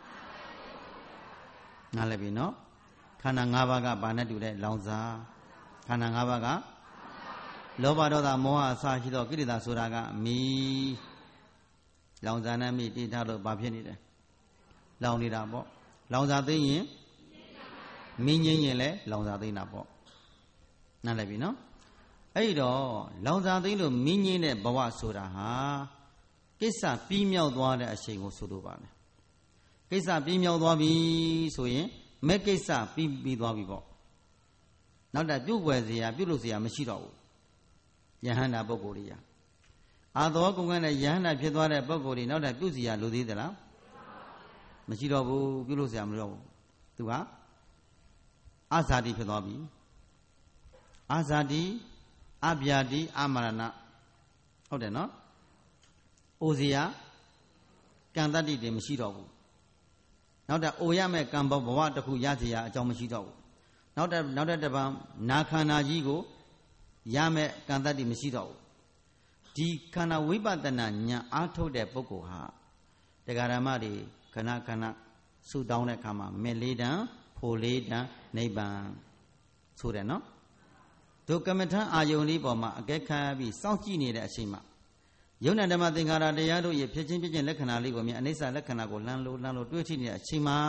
နားလည်ပြီနော်ခန္ဓာ၅ပါးကဘာနဲ့တူတဲ့လောင်စာခန္ဓာ၅ပါးကလောဘဒေါသမောဟအစရှိသောကိလေသာဆိုတာကမီးလောင်စာနဲ့မိတိထားလို့ဘာဖြစ်နေတယ်လောင်နေတာပေါ့လောင်စာသိရင်မင်းငိမ့်ရင်လည်းလောင်စာသိနေတာပေါ့နားလည်ပြီနော်အဲ့ဒီတော့လောင်စာသိလို့မင်းငိမ့်တဲ့ဘဝဆိုတာဟာကိစ္စပြီးမြောက်သွားတဲ့အချိန်ကိုဆိုလိုပါတယ်ကိစ္စပြီးမြောက်သွားပြီဆိုရင်မဲ့ကိစ္စပြီးသွားပြီပေါ့နောက်တာပြုတ်ွယ်စရာပြုတ်လို့စရာမရှိတော့ဘူးယဟန္တာပုဂ္ဂိုလ်တွေကအာသောကုန်ကနဲ့ယဟန္တာဖြစ်သွားတဲ့ပုဂ္ဂိုလ်တွေနောက်တာပြုတ်စရာလိုသေးသလားမရှိတော့ဘူးပြုလို့ဆရာမလို့သူကအာဇာတိဖြစ်သွားပြီအာဇာတိအဗျာတိအမရဏဟုတ်တယ်နော်အိုစရာကံတတ္တိတွေမရှိတော့ဘူးနောက်တဲ့အိုရမဲ့ကံဘဝတစ်ခုရစရာအကြောင်းမရှိတော့ဘူးနောက်တဲ့တပံနာခန္ဓာကြီးကိုရမဲ့ကံတတ္တိမရှိတော့ဘူးဒီခန္ဓာဝိပဿနာဉာဏ်အားထုတ်တဲ့ပုဂ္ဂိုလ်ဟာတရားဓမ္မတွေခဏခဏဆူတောင်းတဲ့အခါမှာမဲ့လေးတန်ဖိုလေးတန်နိဗ္ဗာန်ဆိုတယ်နော်ဒုက္ကမထအာယုန်လေးပေါ်မှာအကဲခတ်ပြီးစောင့်ကြည့်နေတဲ့အချိန်မှာယုံနာဓမ္မသင်္ခါရတရားတို့ရဲ့ဖြစ်ချင်းဖြစ်ချင်းလက္ခဏာလေးကိုမြင်အနိစ္စလက္ခဏာကိုလှမ်းလို့တွေးထိနေတဲ့အချိန်မှာ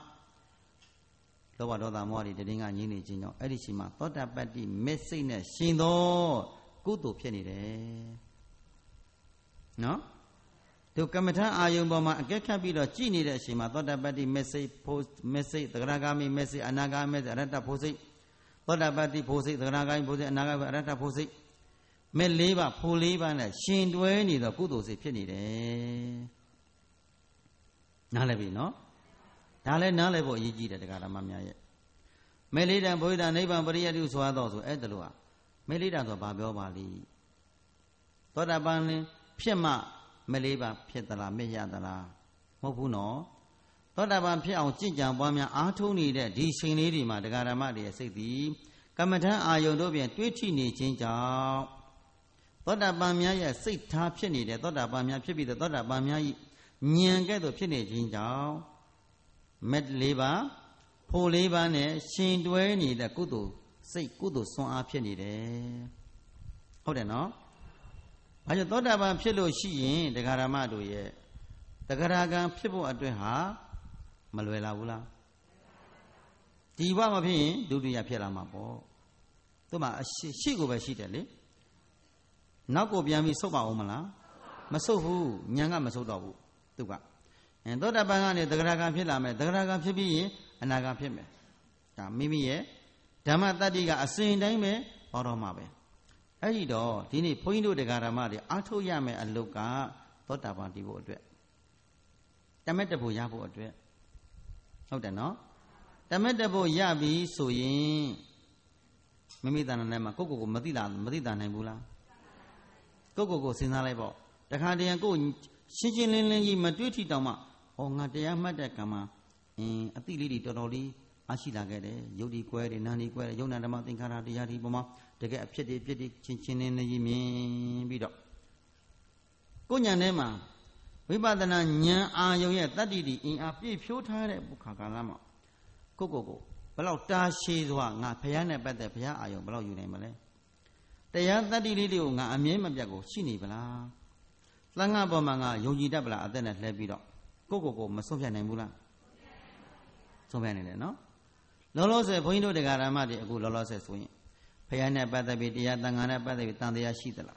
လောဘဒေါသမောဟတွေတည်ငါငြင်းနေခြင်းကြောင့်အဲ့ဒီချိန်မှာသောတာပတ္တိမေစိတ်နဲ့ရှင်သောကုသိုလ်ဖြစ်နေတယ်နော်ဒုက္ကမထအာယုန်ပေါ်မှာအကဲခတ်ပြီးတော့ကြည်နေတဲ့အချိန်မှာသောတာပတ္တိမေစိတ်မေစိတ်သဂရဂါမိမေစိတ်အနာဂါမိမေစိတ်အရတ္တဖို့စိတ်သောတာပတ္တိဖို့စိတ်သဂရဂါမိဖို့စိတ်အနာဂါမိအရတ္တဖို့စိတ်မဲ့လေးပါဖို့လေးပါနဲ့ရှင်တွဲနေတော့ကုသိုလ်စိတ်ဖြစ်နေတယ်နားလည်ပြီနော်ဒါလည်းနားလည်ဖို့အရေးကြီးတယ်တရားဓမ္မများရဲ့မဲ့လေးတံဘုရားနိဗ္ဗာန်ပရိယတ္တိဆိုတော့ဆိုအဲ့ဒါလို့ဟာမဲ့လေးတံဆိုဘာပြောပါလိသောတာပန်လင်းဖြစ်မှမဲ့လေးပါဖြစ်သလားမဲ့ရသလားမဟုတ်ဘူးနော်သောတာပန်ဖြစ်အောင်ကြင်ကြံပွားများအားထုတ်နေတဲ့ဒီချိန်လေးတွေမှာတရားဓမ္မတွေရဲ့စိတ်သည်ကမ္မထအာယုန်တို့ပြင်တွေးထိနေခြင်းကြောင့်သောတာပန်များရဲ့စိတ်ထားဖြစ်နေတဲ့သောတာပန်များဖြစ်ပြီးတဲ့သောတာပန်များဤဉာဏ်ကဲ့သို့ဖြစ်နေခြင်းကြောင့်မက်လေးပါဖို့လေးပါနဲ့ရှင်တွဲနေတဲ့ကုသိုလ်စိတ်ကုသိုလ်ဆွမ်းအားဖြစ်နေတယ်ဟုတ်တယ်နော်။ဘာကြောင့်သောတာပန်ဖြစ်လို့ရှိရင်တရားဓမ္မတို့ရဲ့တရားကံဖြစ်ဖို့အတွက်ဟာမလွယ်လာဘူးလား။ဒီဘမဖြစ်ရင်ဒုတိယဖြစ်လာမှာပေါ့။သူ့မှာရှိကိုပဲရှိတယ်လေ။နောက်ကိုပြန်ပြီးဆုတ်ပါအောင်မလား။မဆုတ်ဘူး။ဉာဏ်ကမဆုတ်တော့ဘူး။သူကသောတာပန်ကနေတရားကံဖြစ်လာမယ်။တရားကံဖြစ်ပြီးရင်အနာဂတ်ဖြစ်မယ်။ဒါမိမိရဲ့ဓမ္မတတ္တိကအစဉ်တိုင်းပဲဟောတော့မှာပဲ။အဲ့ဒီတော့ဒီနေ့ဘုန်းကြီးတို့တရားဓမ္မတွေအားထုတ်ရမယ်အလုပ်ကသောတာပန်တည်ဖို့အတွက်တမက်တဖို့ရဖို့အတွက်ဟုတ်တယ်နော်တမက်တဖို့ရပြီဆိုရင်မိမိတဏ္ဍာနဲ့မှာကိုယ့်ကိုယ်မသိတာနိုင်ဘူးလားကိုယ့်ကိုယ်စဉ်းစားလိုက်ပေါ့တခါတည်းကိုရှင်းရှင်းလင်းလင်းကြီးမတွေးထီတောင်မှဟောငါတရားမှတ်တဲ့ကံမှာအတိလေးတွေတော်တော်လေးအားရှိလာခဲ့တယ်ယုတ်ဒီကွဲတယ်နာမ်ဒီကွဲတယ်ယုံနာဓမ္မသင်္ခါရတရားဒီပေါ်မှာတကယ်အဖြစ်တွေဖြစ်တွေချင်းလင်းလင်းကြီးမြင်ပြီးတော့ကိုဉာဏ်ထဲမှာဝိပဿနာဉာဏ်အာယုံရဲ့တတ္တိဒီအင်အားပြည့်ဖြိုးထားတဲ့ဘုခါကာလမှာကိုဘယ်လောက်တာရှည်စွာငါဘုရားနဲ့ပတ်သက်ဘုရားအာယုံဘယ်လောက်ယူနိုင်မလဲတရားတတ္တိလေးတွေကိုငါအမြဲမပြတ်ကိုရှိနေပလားသံဃာပေါ်မှာငါယုံကြည်တတ်ပလားအသက်နဲ့လှည့်ပြီးတော့ကိုမဆုံးဖြတ်နိုင်ဘူးလားဆုံးဖြတ်နိုင်တယ်နော်လောလောဆယ်ဘုန်းကြီးတို့တရားဓမ္မတွေအခုလောလောဆယ်ဆိုရင်ဘုရားနဲ့ပတ်သက်ပြီးတရားသံဃာနဲ့ပတ်သက်ပြီးတန်တရားရှိသလား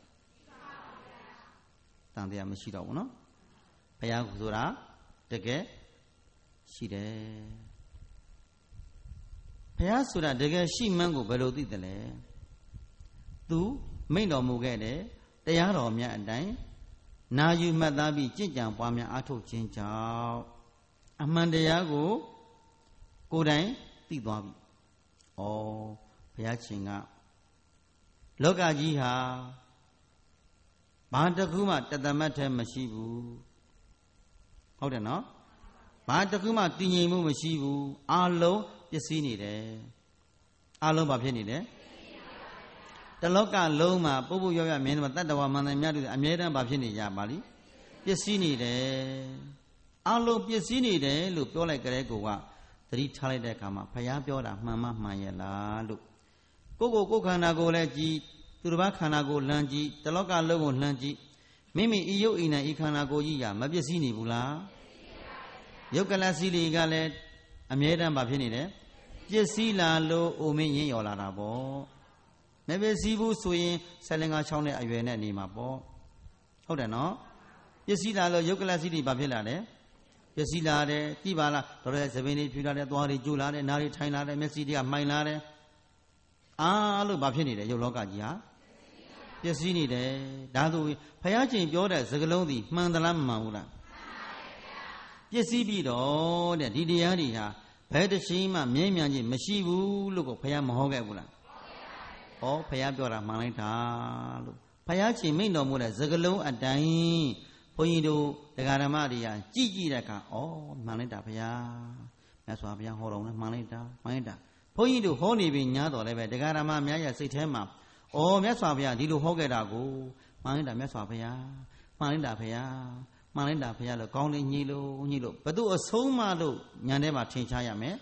တန်တရားမရှိတော့ဘူးနော်ဘုရားဆိုတာတကယ်ရှိတယ်ဘုရားဆိုတာတကယ်ရှိမှန်းကိုဘယ်လိုသိသလဲသူမိန့်တော်မူခဲ့တယ်တရားတော်မြတ်အတိုင်းနာယူမှတ်သားပြီးကြင်ကြံပွားများအားထုတ်ခြင်းကြောင့်အမှန်တရားကိုကိုယ်တိုင်သိသွားပြီ။ဩဘုရားရှင်ကလောကကြီးဟာဘာတစ်ခုမှတသမတ်ထဲမရှိဘူး။ဟုတ်တယ်နော်။ဘာတစ်ခုမှတည်ငြိမ်မှုမရှိဘူး။အလုံးပျက်စီးနေတယ်။အလုံးဘာဖြစ်နေလဲ။တလောကလုံးမှာပုပ်ပုရောရမင်းတို့တတ္တဝါမန္တန်များတို့အမြဲတမ်းဘာဖြစ်နေကြပါလိ။ပျက်စီးနေတယ်။အလုံးပျက်စီးနေတယ်လို့ပြောလိုက်ကြတဲ့ကောကသတိထားလိုက်တဲ့အခါမှာဘုရားပြောတာမှန်မှန်ရဲ့လားလို့ကိုယ်ခန္ဓာကိုယ်လည်းကြည်သူတစ်ပါးခန္ဓာကိုယ်လှမ်းကြည့်တလောကလုံးကိုလှမ်းကြည့်မိမိဤယုတ်ဤနဲ့ဤခန္ဓာကိုယ်ကြီးရာမပျက်စီးနေဘူးလားယုတ်ကလစီလီကလည်းအမြဲတမ်းဖြစ်နေတယ်ပျက်စီးလာလို့အိုမင်းရင်းရော်လာတာပေါ့မပျက်စီးဘူးဆိုရင်ဆက်လင်္ကာချောင်းတဲ့အရွယ်နဲ့နေမှာပေါ့ဟုတ်တယ်နော်ပျက်စီးလာလို့ယုတ်ကလစီလီဘာဖြစ်လာလဲပျက်စီးလာတယ်ကြည်ပါလားတော်တော်သပင်းတွေဖြူလာတယ်သွားတွေကျိုးလာတယ်နားတွေထိုင်လာတယ်မျက်စိတွေကမှိုင်လာတယ်အားလို့ဘာဖြစ်နေတယ်ရုပ်လောကကြီးဟာပျက်စီးနေတယ်ဒါဆိုဘုရားရှင်ပြောတဲ့စကားလုံးသည်မှန်သလားမမှန်ဘူးလားမှန်ပါပြည့်စည်ပြီးတော့တဲ့ဒီတရားတွေဟာဘယ်တစ်ချိန်မှမြဲမြံခြင်းမရှိဘူးလို့ကိုဘုရားမဟောခဲ့ဘူးလားဟောဘုရားပြောတာမှန်လိုက်တာလို့ဘုရားရှင်မိန့်တော်မူတဲ့စကားလုံးအတိုင်းဘုန်းကြီးတို့တရားဓမ္မတွေကကြည်ကြည်တဲ့အခါဩမှန်လိုက်တာဘုရားမြတ်စွာဘုရားဟောတော်လည်းမှန်လိုက်တာမှန်လိုက်တာဘုန်းကြီးတို့ဟောနေပြီညားတော်လည်းပဲတရားဓမ္မများရဲ့စိတ်ထဲမှာဩမြတ်စွာဘုရားဒီလိုဟောခဲ့တာကိုမှန်လိုက်တာမြတ်စွာဘုရားမှန်လိုက်တာဘုရားမှန်လိုက်တာဘုရားလို့ကောင်းလေးညှိလို့ဘသူအဆုံးမလို့ညာထဲမှာထင်ရှားရမယ်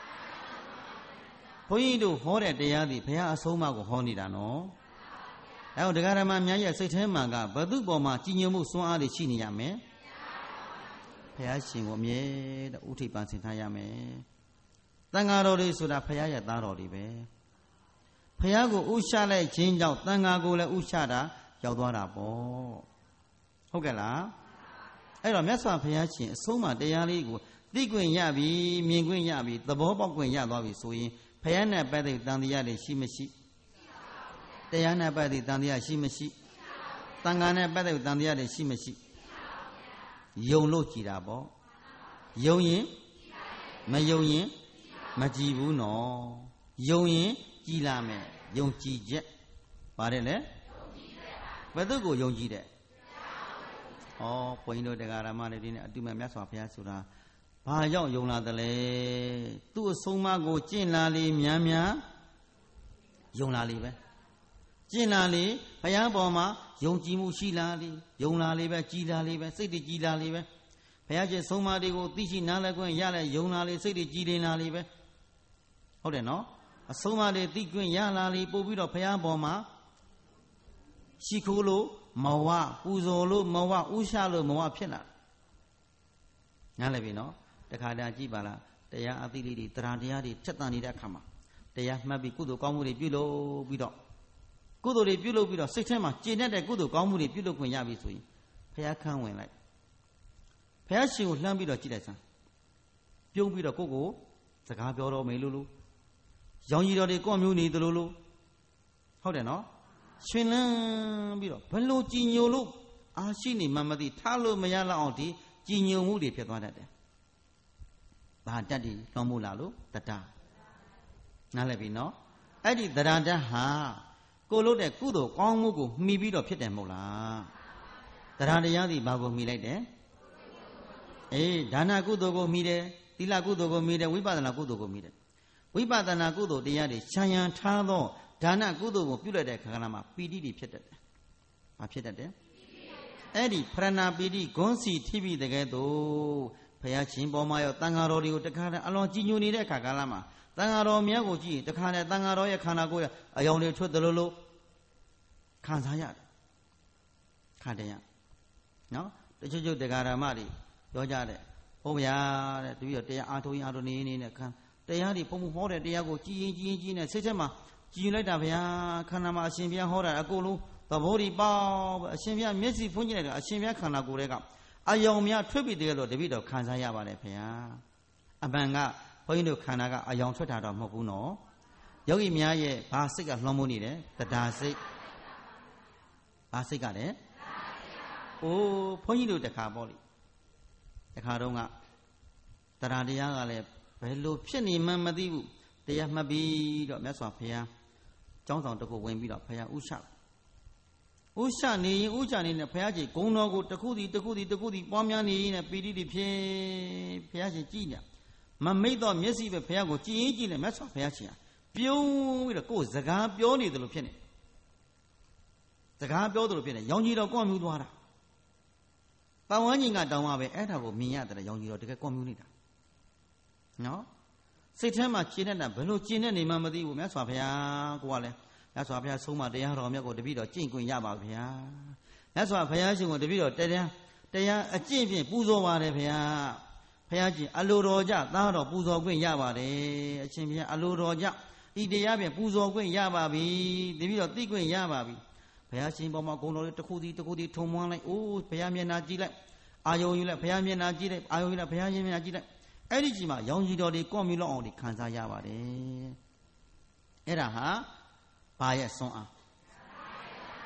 ဘုန်းကြီးတို့ဟောတဲ့တရားသည်ဘုရားအဆုံးမကိုဟောနေတာနော်အဲတော့တရားဓမ္မများရဲ့စိတ်ထဲမှာကဘသူပေါ်မှာကြည်ညိုမှုစွမ်းအားတွေရှိနေရမယ်ဘုရားရှင်ကိုအမြဲတည်းဥထိပ်ပန်းဆင်ထားရမယ်တန်ဃာတော်တွေဆိုတာဘုရားရဲ့သားတော်တွေပဲဘုရားကိုဥရှလိုက်ခြင်းကြောင့်တန်ဃာကိုလည်းဥရှတာရောက်သွားတာပေါ့ဟုတ်ကဲ့လားအဲ့တော့မြတ်စွာဘုရားရှင်အဆုံးအမတရားလေးကိုသိခွင့်ရပြီမြင်ခွင့်ရပြီသဘောပေါက်ခွင့်ရသွားပြီဆိုရင်ဘုရားနဲ့ပတ်သက်တန်တရားတွေရှိမရှိတရားနဲ့ပတ်သက်တန်တရားရှိမရှိတန်ခါနဲ့ပတ်သက်တန်တရားတွေရှိမရှိယုံလို့ကြည်တာပေါ့ယုံရင်မယုံရင်မကြည်ဘူးနော်ယုံရင်ကြည်လာမယ်ယုံကြည်ချက်ပါတယ်လေဘယ်သူကိုယုံကြည်တဲ့ဩဘုန်းကြီးတို့တရားဓမ္မတွေဒီနေ့အတုမဲ့မြတ်စွာဘုရားဆိုတာဘာကြောင့်ယုံလာတယ်လဲသူ့အဆုံးအမကိုကျင့်လာလေများများယုံလာလေပဲကျင့်လာလေဘုရားပေါ်မှာယုံကြည်မှုရှိလာလေယုံလာလေပဲကြည်လာလေပဲစိတ်တွေကြည်လာလေပဲဘုရားရှင်ဆုံးမတွေကိုသိရှိနားလည်ခွင့်ရလဲယုံလာလေစိတ်တွေကြည်နေလာလေပဲဟုတ်တယ်နော်အဆုံးအမတွေသိခွင့်ရလာလေပို့ပြီးတော့ဘုရားပေါ်မှာရှိခိုးလို့မဝပူဇော်လို့မဝဥရှလို့မဝဖြစ်လာနားလည်ပြီနော်တခါတည်းကြည့်ပါလားတရားအသိလေးတွေတရားတရားတွေထက်သန်နေတဲ့အခါမှာတရားမှတ်ပြီးကုသိုလ်ကောင်းမှုတွေပြုလုပ်ပြီးတော့ကုသိုလ်တွေပြုလုပ်ပြီးတော့စိတ်ထဲမှာကျေနပ်တဲ့ကုသိုလ်ကောင်းမှုတွေပြုလုပ်ခွင့်ရပြီဆိုရင်ဘုရားခန်းဝင်လိုက်ဘုရားရှင်ကိုလှမ်းပြီးတော့ကြည့်လိုက်စမ်းပြုံးပြီးတော့ကိုယ့်ကိုစကားပြောတော့မယ်လို့ရောင်ကြီးတော်တွေကိုယ့်မျိုးနေတယ်လို့ဟုတ်တယ်နော်ရှင်လန်းပြီးတော့ဘလို့ကြည်ညိုလို့အားရှိနေမှမသိထားလို့မရလောက်အောင်ဒီကြည်ညိုမှုတွေဖြစ်သွားတတ်တယ်။ဘာတတ်ဒီလွန်မို့လာလို့တတနားလည်ပြီနော်အဲ့ဒီတရတတ်ဟာကိုလို့တဲ့ကုသိုလ်ကောင်းမှုကိုမှီပြီးတော့ဖြစ်တယ်မဟုတ်လားတရားတရားသည်ဘာကိုမှီလိုက်တယ်အေးဒါနကုသိုလ်ကိုမှီတယ်သီလကုသိုလ်ကိုမှီတယ်ဝိပဿနာကုသိုလ်ကိုမှီတယ်ဝိပဿနာကုသိုလ်တရားတွေခြံရံထားသောဒါနကုသိုလ်ကိုပြုလိုက်တဲ့ခါကလာမှာပီတိတွေဖြစ်တတ်တယ်။ဘာဖြစ်တတ်တယ်။အဲ့ဒီပရဏပီတိဂွန်းစီထိပြီးတကယ်တော့ဘုရားရှင်ပေါ်မှာရောတန်ဃာတော်တွေကိုတခါတည်းအလွန်ကြည်ညိုနေတဲ့ခါကလာမှာတန်ဃာတော်များကိုကြည့်တခါတည်းတန်ဃာတော်ရဲ့ခန္ဓာကိုယ်ရအယောင်တွေထွက်တယ်လို့ခံစားရတယ်။ခါတည်းရနော်တချို့ချို့တရားဓမ္မတွေပြောကြတယ်။ဘုရားတဲ့တပည့်တော်တရားအားထုတ်ရင်အားထုတ်နေနဲ့ခံတရားတွေပုံမှုဟောတဲ့တရားကိုကြည်ရင်နဲ့စိတ်ထဲမှာကြည်လိုက်တာဗျာခန္ဓာမှာအရှင်ဘုရားဟောတာအကုန်လုံးသဘောတွေပေါ့အရှင်ဘုရားမျက်စိဖွင့်ကြည့်လိုက်တာအရှင်ဘုရားခန္ဓာကိုယ်တွေကအယောင်များထွက်ပြီးတကယ်လို့တပည့်တော်ခံစားရပါတယ်ဗျာအမှန်ကဘုန်းကြီးတို့ခန္ဓာကအယောင်ထွက်တာတော့မဟုတ်ဘူးနော်ယောဂီများရဲ့ဘာစိတ်ကလွှမ်းမိုးနေတယ်တရားစိတ်ဘာစိတ်ကလဲအိုးဘုန်းကြီးတို့တခါပေါ့လေတခါတော့ကတရားတရားကလည်းဘယ်လိုဖြစ်နေမှမသိဘူးတရားမှတ်ပြီးတော့မြတ်စွာဘုရားကျောင်းဆောင်တစ်ခုဝင်ပြီးတော့ဘုရားဥရှနေရင်ဥရှနေနဲ့ဘုရားကြီးဂုံတော်ကိုတစ်ခုစီပွားများနေရင်ပီတိတွေဖြစ်ဘုရားရှင်ကြည်ညာမမိတ်တော့မျက်စိပဲဘုရားကိုကြည်ရင်ကြည်နေမြတ်စွာဘုရားရှင်ပြုံးပြီးတော့ကိုယ်စကားပြောနေတယ်လို့ဖြစ်နေစကားပြောတယ်လို့ဖြစ်နေရောင်ကြီးတော်ကွန်မြူသွားတာပဝန်းကျင်ကတောင်းပါပဲအဲ့ဒါကိုမြင်ရတယ်ရောင်ကြီးတော်တကယ်ကွန်မြူနေတာနော်စိတ်ထဲမှာကျဉ်နေတာဘယ်လိုကျဉ်နေနေမှမသိဘူးမြတ်စွာဘုရားကိုကလည်းမြတ်စွာဘုရားဆုံးမတရားတော်မြတ်ကိုတပည့်တော်ကျင့်ခွင့်ရပါဗျာမြတ်စွာဘုရားရှင်ကိုတပည့်တော်တရားအကျင့်ဖြင့်ပူဇော်ပါတယ်ဗျာဘုရားရှင်အလိုတော်ကြသားတော်ပူဇော်ခွင့်ရပါတယ်အရှင်ဘုရားအလိုတော်ကြဤတရားဖြင့်ပူဇော်ခွင့်ရပါပြီတပည့်တော်သိခွင့်ရပါပြီဘုရားရှင်ပေါ်မှာဂုဏ်တော်တွေတစ်ခုစီထုံမွမ်းလိုက်အိုးဘုရားမျက်နှာကြည့်လိုက်အာယုံယူလိုက်ဘုရားမျက်နှာကြည့်လိုက်အာယုံယူလိုက်ဘုရားရှင်မျက်နှာကြည့်လိုက်အဲ့ဒီကြီးမှာရောင်ကြီးတော်တွေကွန်မြူလောက်အောင်ဒီခံစားရပါတယ်အဲ့ဒါဟာဘာရဲ့စွမ်းအား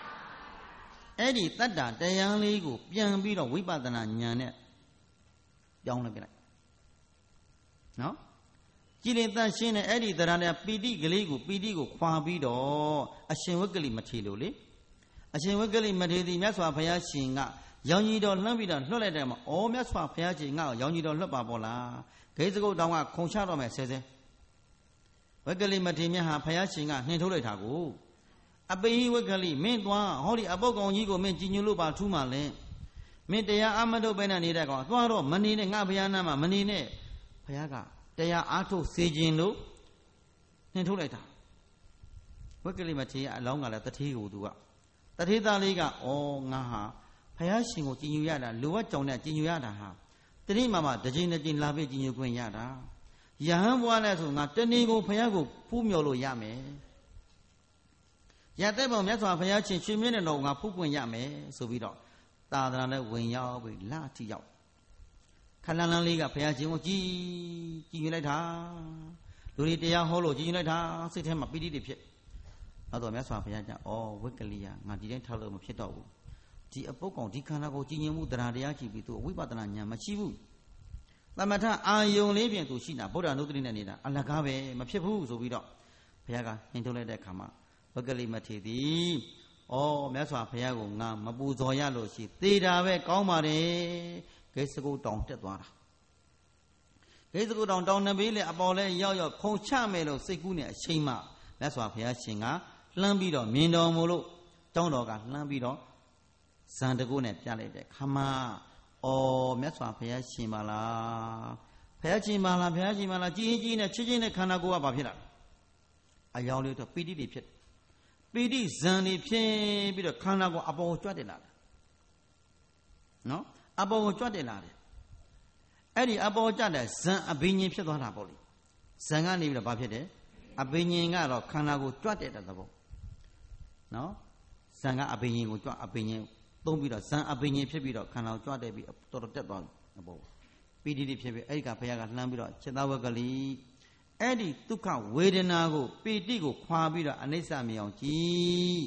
အဲ့ဒီတတ္တတရားလေးကိုပြန်ပြီးတော့ဝိပဿနာဉာဏ်နဲ့ပြောင်းလိုက်ပြလိုက်နော်ကြည်လင်တန်ရှင်းတဲ့အဲ့ဒီတရားနဲ့ပီတိကလေးကိုပီတိကိုခွာပြီးတော့အရှင်ဝိကလိမထေလို့လေအရှင်ဝိကလိမထေသည်မြတ်စွာဘုရားရှင်ကရောင်ကြီးတော်လှမ်းပြီးတော့လွှတ်လိုက်တယ်မှာဩမြတ်စွာဘုရားရှင်ငါ့ကိုရောင်ကြီးတော်လွှတ်ပါပေါ့လားဂိစကုတ်တောင်ကခုံချတော့မယ်ဆဲဆဲဝိကလိမထေမြတ်ဟာဘုရားရှင်ကနှင်ထုတ်လိုက်တာကိုအပိဟိဝိကလိမင်းသွားဟောဒီအပုတ်ကောင်ကြီးကိုမင်းကြည်ညိုလို့ပါထူးမှလဲမင်းတရားအမထုတ်ပဲနဲ့နေတဲ့ကောင်သွားတော့မနေနဲ့ငါဘုရားနာမှာမနေနဲ့ဘုရားကတရားအားထုတ်စေခြင်းလို့နှင်ထုတ်လိုက်တာဝိကလိမထေရအလောင်းကလည်းတထေးကိုသူကတထေးသားလေးကဩငါဟာဘုရားရှင်ကိုကြည်ညိုရတာလိုအပ်ကြောင်နဲ့ကြည်ညိုရတာဟာတတိမမတစ်ချိန်တစ်ချိန်လာပြီးကြည်ညိုခွင့်ရတာယဟန်ဘွားနဲ့ဆိုငါတဏီကိုဘုရားကိုဖူးမြော်လို့ရမယ်ရတဲ့ပေါ်မြတ်စွာဘုရားရှင်ရွှေမြင့်တဲ့တော်ငါဖူးခွင့်ရမယ်ဆိုပြီးတော့သာသနာနဲ့ဝင်ရောက်ပြီးလာတိရောက်ခလန်းလန်းလေးကဘုရားရှင်ကိုကြည်ညိုလိုက်တာလူတွေတရားဟောလို့ကြည်ညိုလိုက်တာစိတ်ထဲမှာပီတိတွေဖြစ်နောက်တော့မြတ်စွာဘုရားကဩဝိကလိယငါဒီတိုင်းထားလို့မဖြစ်တော့ဘူးဒီအပုတ်ကောင်ဒီခန္ဓာကိုကြည်ညိုမှုတရားတရားကြည့်ပြီးသူအဝိပဿနာဉာဏ်မရှိဘူးသမထအာယုံလေးပြင်သူရှိတာဗုဒ္ဓနုတ္တိနဲ့နေတာအလကားပဲမဖြစ်ဘူးဆိုပြီးတော့ဘုရားကနှင်ထုတ်လိုက်တဲ့အခါမှာဝိကလိမထေသည်ဩမြတ်စွာဘုရားကိုငါမပူဇော်ရလို့ရှိသေတာပဲကောင်းပါတယ်ဂိစကုတ်တောင်တက်သွားတာဂိစကုတ်တောင်တောင်နှပေးလေအပေါ်လဲရောက်ရောက်ခုံချမယ်လို့စိတ်ကူးနေအချိန်မှမြတ်စွာဘုရားရှင်ကလှမ်းပြီးတော့မြင်တော်မူလို့ကျောင်းတော်ကလှမ်းပြီးတော့ဇန်တကုနဲ့ပြလိုက်တဲ့ခမမြတ်စွာဘုရားရှင်ပါလားဘုရားရှင်ပါလားဘုရားရှင်ပါလားကြီးကြီးနဲ့ချစ်ချင်းနဲ့ခန္ဓာကိုယ်ကဘာဖြစ်လာအယောင်လေးတော့ပီတိတွေဖြစ်ပီတိဇန်တွေဖြစ်ပြီးတော့ခန္ဓာကိုယ်အပေါ်ကိုကြွတ်တက်လာတယ်နော်အပေါ်ကိုကြွတ်တက်လာတယ်အဲ့ဒီအပေါ်ကြတဲ့ဇန်အဘိညာဉ်ဖြစ်သွားတာပေါ့လေဇန်ကနေပြီးတော့ဘာဖြစ်တယ်အဘိညာဉ်ကတော့ခန္ဓာကိုယ်ကြွတ်တက်တဲ့သဘောနော်ဇန်ကအဘိညာဉ်ကိုကြွတ်အဘိညာဉ်သုံးပြီးတော့ဇန်အဘိညာဉ်ဖြစ်ပြီးတော့ခန္ဓာကိုကြွတက်ပြီးတော်တော်တက်သွားတယ်အပေါ်ပီတိတွေဖြစ်ပြီးအဲ့ဒီကဘုရားကလှမ်းပြီးတော့จิตဝကလိအဲ့ဒီဒုက္ခဝေဒနာကိုပီတိကိုခွာပြီးတော့အနိစ္စမြင်အောင်ကြည်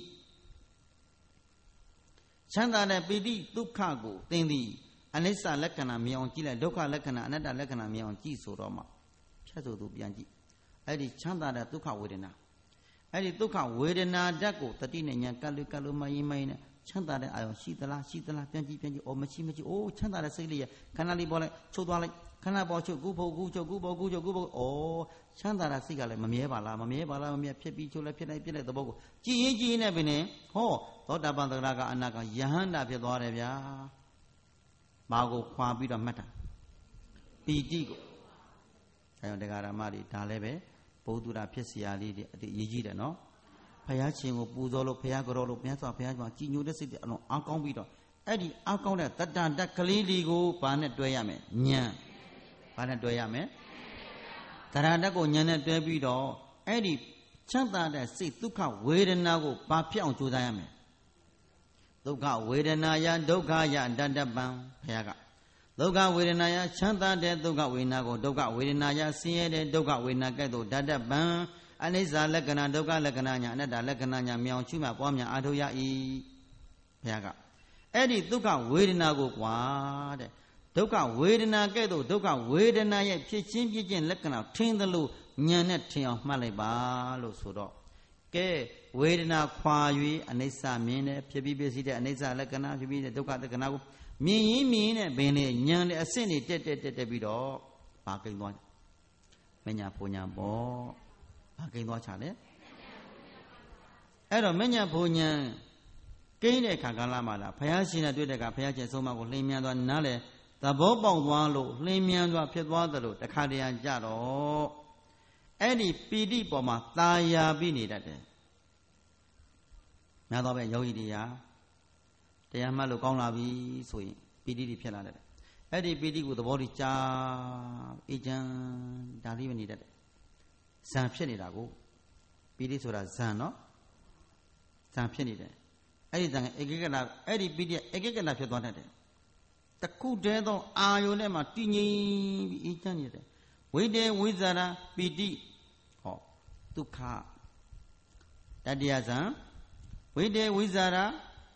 ချမ်းသာတဲ့ပီတိဒုက္ခကိုသင်သည်အနိစ္စလက္ခဏာမြင်အောင်ကြည့်လိုက်ဒုက္ခလက္ခဏာအနတ္တလက္ခဏာမြင်အောင်ကြည့်ဆိုတော့မှဖြတ်ဆိုသူပြန်ကြည့်အဲ့ဒီချမ်းသာတဲ့ဒုက္ခဝေဒနာအဲ့ဒီဒုက္ခဝေဒနာဓာတ်ကိုတတိနဲ့ညာကတ်လို့မရင်မရင်နဲ့ချမ်းသာတဲ့အာယုံရှိသလားပြန်ကြည့်အော်မရှိအိုးချမ်းသာတဲ့စိတ်လေးရခန္ဓာလေးပေါ်လိုက်ချုပ်သွားလိုက်ခန္ဓာပေါ်ချုပ်ကူးဖို့အော်ချမ်းသာတဲ့စိတ်ကလည်းမမြဲပါလားမမြဲဖြစ်ပြီးချုပ်လိုက်ဖြစ်လိုက်သဘောကိုကြည်ရင်နဲ့ပဲနဲ့ဟောသောတာပန်သဂရကအနာကယဟန္တာဖြစ်သွားတယ်ဗျာဘာကိုခွာပြီးတော့မှတ်တာပီတိကိုအဲကြောင့်တရားဓမ္မတွေဒါလည်းပဲဘုဒ္ဓရာဖြစ်เสียလေးတွေအရေးကြီးတယ်နော်ဘုရားရှင်ကိုပူဇော်လို့ဘုရားကြောလို့မြတ်စွာဘုရားကြောင့်ကြည်ညိုတဲ့စိတ်တွေအလုံးအားကောင်းပြီးတော့အဲ့ဒီအားကောင်းတဲ့တတ္တတက်ကလေးလေးကိုဘာနဲ့တွဲရမလဲဉာဏ်ဘာနဲ့တွဲရမလဲတရားတက်ကိုဉာဏ်နဲ့တွဲပြီးတော့အဲ့ဒီချမ်းသာတဲ့စိတ်ဒုက္ခဝေဒနာကိုဘာဖြစ်အောင်ကြိုးစားရမလဲဒုက္ခဝေဒနာယဒုက္ခယတတ္တပံဘုရားကဒုက္ခဝေဒနာယချမ်းသာတဲ့ဒုက္ခဝေဒနာကိုဒုက္ခဝေဒနာယဆင်းရဲတဲ့ဒုက္ခဝေဒနာကဲ့သို့တတ္တပံအနိစ္စလက္ခဏာဒုက္ခလက္ခဏာညာအနတ္တလက္ခဏာညာမြောင်ရှုမှပွားများအားထုတ်ရ၏ဘုရားကအဲ့ဒီဒုက္ခဝေဒနာကိုကွာတဲ့ဒုက္ခဝေဒနာကဲ့သို့ဒုက္ခဝေဒနာရဲ့ဖြစ်ချင်းပြည့်ချင်းလက္ခဏာထင်းသလိုဉာဏ်နဲ့ထင်အောင်မှတ်လိုက်ပါလို့ဆိုတော့ကဲဝေဒနာခွာ၍အနိစ္စမြင်တယ်ဖြစ်ပြီးပြည့်စည်တဲ့အနိစ္စလက္ခဏာဖြစ်ပြီးတဲ့ဒုက္ခလက္ခဏာကိုမြင်ရင်နဲ့ဘယ်နဲ့ဉာဏ်နဲ့အစစ်နေတက်ပြီးတော့ဘာကိန်းသွားမညာပူညာပေါ့ဘာကိန်းသွားချလဲအဲ့တော့မညာပူညာကိန်းတဲ့ခါကာလမှာလားဘုရားရှင်နဲ့တွေ့တဲ့ကဘုရားရှင်ဆုံးမကိုလှိမ့်မြန်သွားနားလေသဘောပေါက်သွားလို့လှိမ့်မြန်သွားဖြစ်သွားသလိုတခါတရံကြတော့အဲ့ဒီပီတိပေါ်မှာตาယာပြီးနေတတ်တယ်များတော့ပဲယောဂီတရားမှတ်လို့ကောင်းလာပြီဆိုရင်ပီတိတွေဖြစ်လာတယ်အဲ့ဒီပီတိကိုသဘောတည်းကြာအေးချမ်းဒါလေးပဲနေတတ်တယ်ဇံဖြစ်နေတာကိုပီတိဆိုတာဇံနော်ဇံဖြစ်နေတယ်အဲ့ဒီဇံဧကကနာအဲ့ဒီပီတိဧကကနာဖြစ်သွားတတ်တယ်တခုတည်းသောအာယုန်ထဲမှာတည်ငြိမ်ပြီးအေးချမ်းနေတယ်ဝိတေဝိဇာရပီတိဟောဒုက္ခတတ္တယဇံဝိတေဝိဇာရ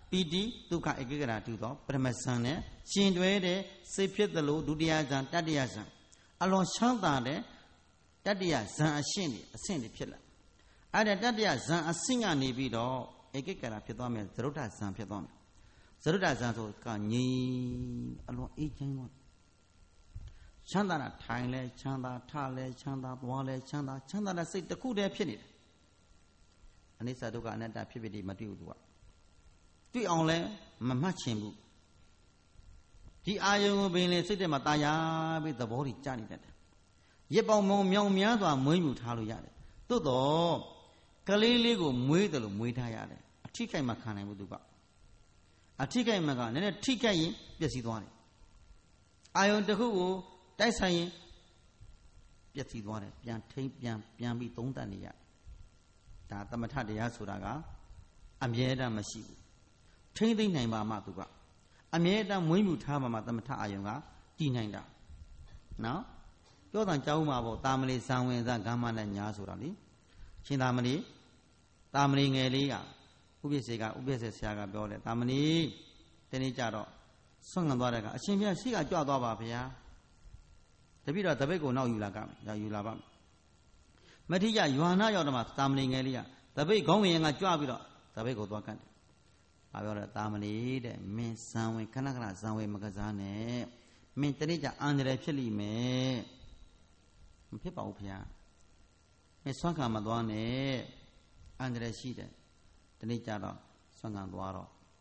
Piti, Duka Egara Tudo, Premasane, Shinduede, Sepitalo, Dudiazan, Tadiazan. Along Shantade, Tadia Zan Ashindi, a Sandy Pillar. Ada Tadia Zan a singer Nibido, Egara Pidome, Zeruda Zan Pidome. Zeruda Zanto Kani, along each one. Chandana, Tile, Chanda, Tale, Chanda, Wale, Chanda, Chanda, say the coup de penny. And it's a duga and that pivity Madua. The only Mamachimbu. The Ayo being City Mataya with the body Janet. Yebo Myong Miado, Mumu Taluyade. Todo Kaliligo Muidalo Muitayade. A Tika Makana Muduba. A Tika Magan and a Tika Yesidwani. I own the who. That's how you get it one. Pian tape, pian be don't any yet. That the Matadia Suraga, Amieda Masiu. Train the name by Matuga. Amieda Mumu Tama Matayanga, Tinanga. Now, go on Jauma about Tamili, Samuel, and Gaman and Yasurali. Chinamani, Tamling Elia, Ubisiga, Ubisiga, Bode, Tamani, Tenijaro, Song and Wadaga. I seem to see a job of here. The Peter Tabaco now you lagam, you love Matia, you are not your stumbling area. The big going a job with Tabaco Dwakan. I got a tamali, the men sound Kanaka, Sanway Magazane, Mentanija under actually me. People here. Miss Swanka Madone, Andre Sheet, the Nichado, Swangan Dwaro.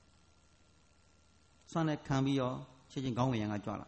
Swanet can be your changing going a job.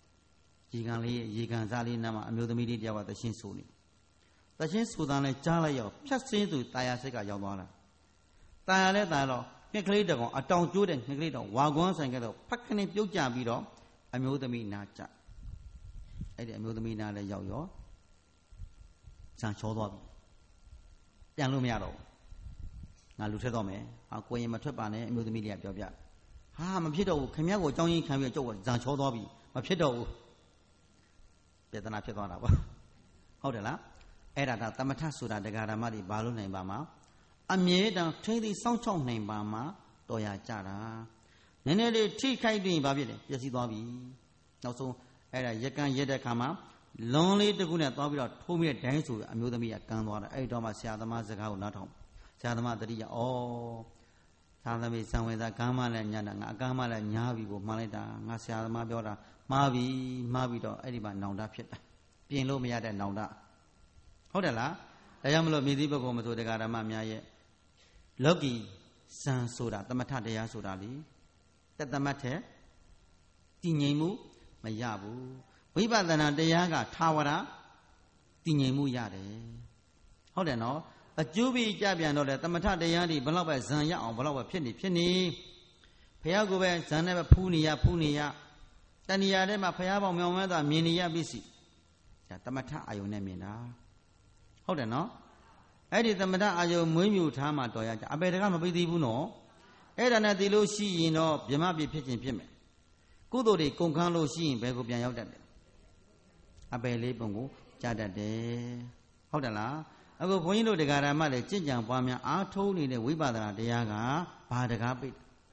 Yigan Zali Nama, a Mudamidi Java, the Shinsuni. The Shinsudan, a Jalayo, just seen to Tayaseka Yamana. Tayale Dalo, Nicolito, a town Judan, Nicolito, Wagons and Gato, Pakani Puja Bido, a Mudami Nacha. A Mudamina Yayo Sancho Yanumiado. Now Lucidome, a Quay Matapane, Mudamidia Jobia. Ah, Mapito, Camiago, Johnny Camio, Sancho Dobby, Mapito. Better not check on our Hodela. Era Tamatasura, the Garamadi Balu name Bama. A maid of Teddy Sancho name Bama, Doya Jara. Nenele tea kaiding Babili, yes, it will be. Also, Era Yakan Yedakama, lonely the good at Bobby told me a dance to amuse me at Kanwara, Adama Sadama Zakao not home. Sadama the Dia, oh, Sadami somewhere that Gamal and Yana, Gamal and Yavi, Maleta, Nasiama Biora. Mavido, Ediban Nonda Pit. Being low me at a Nonda. Hodela, the Yamlo Mediba Gomato de Garamamia. Logi, San Soda, the Matadea Sodali. That the matter. Tinemu, Mayabu. Vibadana de Yaga, Tawara. Tinemu Yade. Hodeno, a Jubi Jabiano, the Matadea, Balaba Zanya, or Balaba Penny. Piago, Zaneva Punia. Tania, my Payaba, my mother, Minia busy. Tamata, I own Mina. Hold on, no? I did the Mada, I own Mumu Tama Doya. I better come with you, no? Edana de Lucy, you know, Yamabi pitching payment. Good old Concan Lucy in Begopian. I bear Lebongo, Jada de. Hold on, I will point out the Garamale, Jinjang Pamia, I told you the Wibada, the Yaga, Padagapit.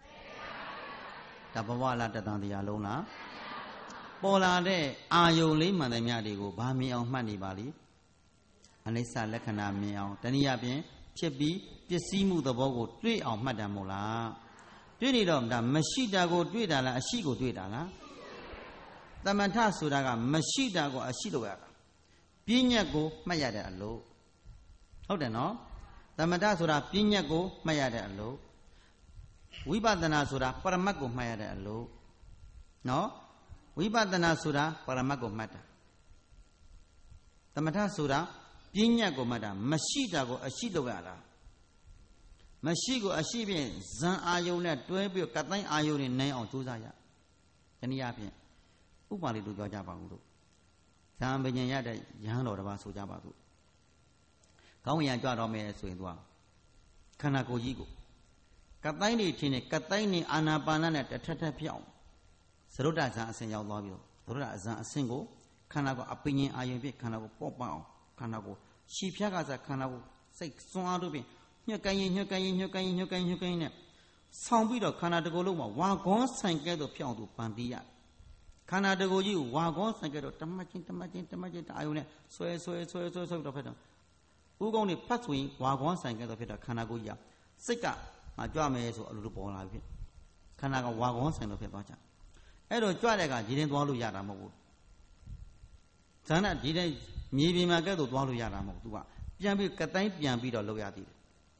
Tabawala than the Alona. Pola de Ayoli, Madamiadigo, Bami on Manibali. And they said Lekana meow, Tania, Chebi, Pesimu the Bogo, 3 of Madamola. 20 of them, Mashida go 3 dollar, a she go 3 dollar. The Mantasuraga, Mashida go a shidoga. Pina go, Mayada low. How the no? The Matasura, Pina go, Mayada low. We bought the Nasura, Paramago Mayada low. No? We bought the Nasura, Paramago Mata. The Matasura, Pina go Madam, Mashida go a shidogara. Mashigo a shibin, Zan Ayona, 12 Katan Ayon in name on Tuzaya. Taniapian. Upali do Jabago. Sam Benyada, Yan or Basu Jabago. Kawia Jarome Swindwa. Kanako Yigo. Kataini Tine, Kataini Anabanan at the Tatapiao. Seroda Zan Senor Lobio. Seroda Zan single, Kanako opinion Ayobi, Kanako Popao, Kanako. Shipiagas a Kanako, 6 Soarubi. You can, ဆောင်ပြီးတော့ခန္ဓာတကူလုံးမှာဝါကောင်းဆိုင်ကဲ့သို့ဖြစ်အောင်သူပန်တီးရခန္ဓာတကူကြီးကိုဝါကောင်းဆိုင်ကဲ့သို့တမတ်ချင်းအာယုနဲ့ဆွဲတော့ဖြစ်တော့ဥကုန်းနေဖတ်ဆိုရင်ဝါကောင်းဆိုင်ကဲ့သို့ဖြစ်တော့ခန္ဓာကိုယ်ကြီးစိတ်ကငါကြွမယ်ဆိုအလိုလိုပေါ်လာပြီခန္ဓာကဝါကောင်းဆိုင်လို့ဖြစ်သွားကြအဲ့တော့ကြွတဲ့ကဒီတိုင်းသွားလို့ရတာမဟုတ်ဘူးဇာနာဒီတိုင်းမြေပြင်မှာကဲ့သို့သွားလို့ရတာမဟုတ် तू ကပြန်ပြီးကတိုင်းပြန်ပြီးတော့လောက်ရသေးတယ်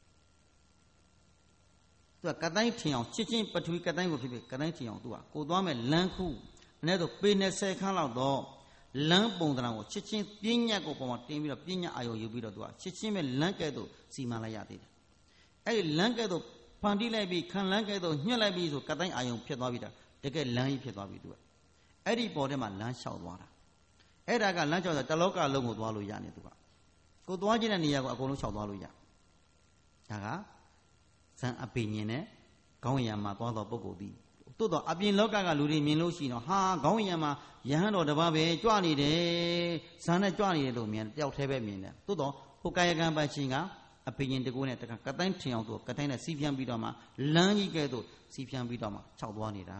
तू ကတိုင်းထင်အောင်ချစ်ချင်းပထဝီကတိုင်းကိုဖြစ်ဖြစ်ကတိုင်းထင်အောင် तू ကကိုသွားမဲ့လမ်းခုအနည်းတော့ပေ20ခန်းလောက်တော့လမ်းပုံသဏ္ဍာန်ကိုချစ်ချင်းပြဉ္ညာကိုပေါ်မှာတင်ပြီးတော့ပြဉ္ညာအာယုံယူပြီးတော့ तू ကချစ်ချင်းမဲ့လမ်းကဲ့သို့စီမံလိုက်ရသေးတယ်အဲ့ဒီလမ်းကဲ့သို့ဖန်တီးလိုက်ပြီးခံလန်းကဲ့သို့ညှက်လိုက်ပြီးဆိုကတိုင်းအာယုံဖြစ်သွားပြီတာတကယ်လမ်းကြီးဖြစ်သွားပြီ तू ကအဲ့ဒီပေါ်ထဲမှာလမ်းလျှောက်သွားတာအဲ့ဒါကလမ်းလျှောက်တာတလောကလုံးကိုသွားလို့ရနေ तू ကကိုသွားခြင်းတဲ့နေရာကိုအကုန်လုံးလျှောက်သွားလို့ရဒါကဇန်အပင်ញင်နဲ့ခေါင်းရံမှာသွားတော့ပုဂ္ဂိုလ်သည်တိုးတော့အပြင်လောကကလူတွေမြင်လို့ရှိတော့ဟာခေါင်းရံမှာယဟန်တော်တစ်ပါးပဲကြွနေတယ်ဇန်နဲ့ကြွနေတယ်လို့မြင်တယောက်တည်းပဲမြင်တယ်တိုးတော့ဟိုကာယကံပတ်ခြင်းကအပင်ញင်တကူနဲ့တခါကတိုင်းထင်အောင်သူကတိုင်းနဲ့စီးပြန်ပြီးတော့မှလမ်းကြီးကဲ့သို့စီးပြန်ပြီးတော့မှခြောက်သွားနေတာ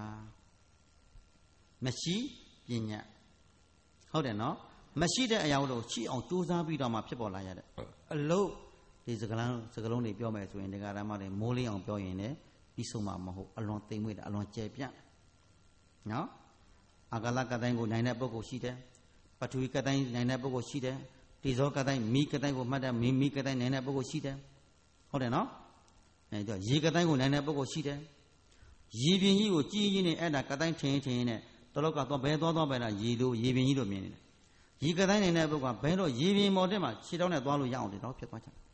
မရှိပညာဟုတ်တယ်နော်မရှိတဲ့အရာတို့ရှိအောင်ကြိုးစားပြီးတော့မှဖြစ်ပေါ်လာရတဲ့အလုံးဒီစကလုံးတွေပြောမယ်ဆိုရင်ဒီကရမတွေမိုးလင်းအောင်ပြောရင်လည်းပြီးဆုံးမှာမဟုတ်အလွန်သိမ်မွေ့တယ်အလွန်ကျယ်ပြန့်နော်အာဂလကတိုင်းကိုနိုင်တဲ့ပုဂ္ဂိုလ်ရှိတယ်ပထဝီကတိုင်းနိုင်တဲ့ပုဂ္ဂိုလ်ရှိတယ်တေဇောကတိုင်းမိကတိုင်းကိုမှတ်တဲ့မိကတိုင်းနိုင်တဲ့ပုဂ္ဂိုလ်ရှိတယ်ဟုတ်တယ်နော်အဲကြောင့်ရေကတိုင်းကိုနိုင်တဲ့ပုဂ္ဂိုလ်ရှိတယ်ရေပြင်ကြီးကိုကြီးကြီးနဲ့အဲ့ဒါကတိုင်းထင်းနဲ့တလောကတော့ဘဲသွားပဲလားရေလိုရေပြင်ကြီးလိုမြင်နေတယ်ရေကတိုင်းနိုင်တဲ့ပုဂ္ဂိုလ်ကဘဲတော့ရေပြင်ပေါ်တက်မှာခြေထောက်နဲ့သွားလို့ရအောင်တယ်တော့ဖြစ်သွားကြတယ်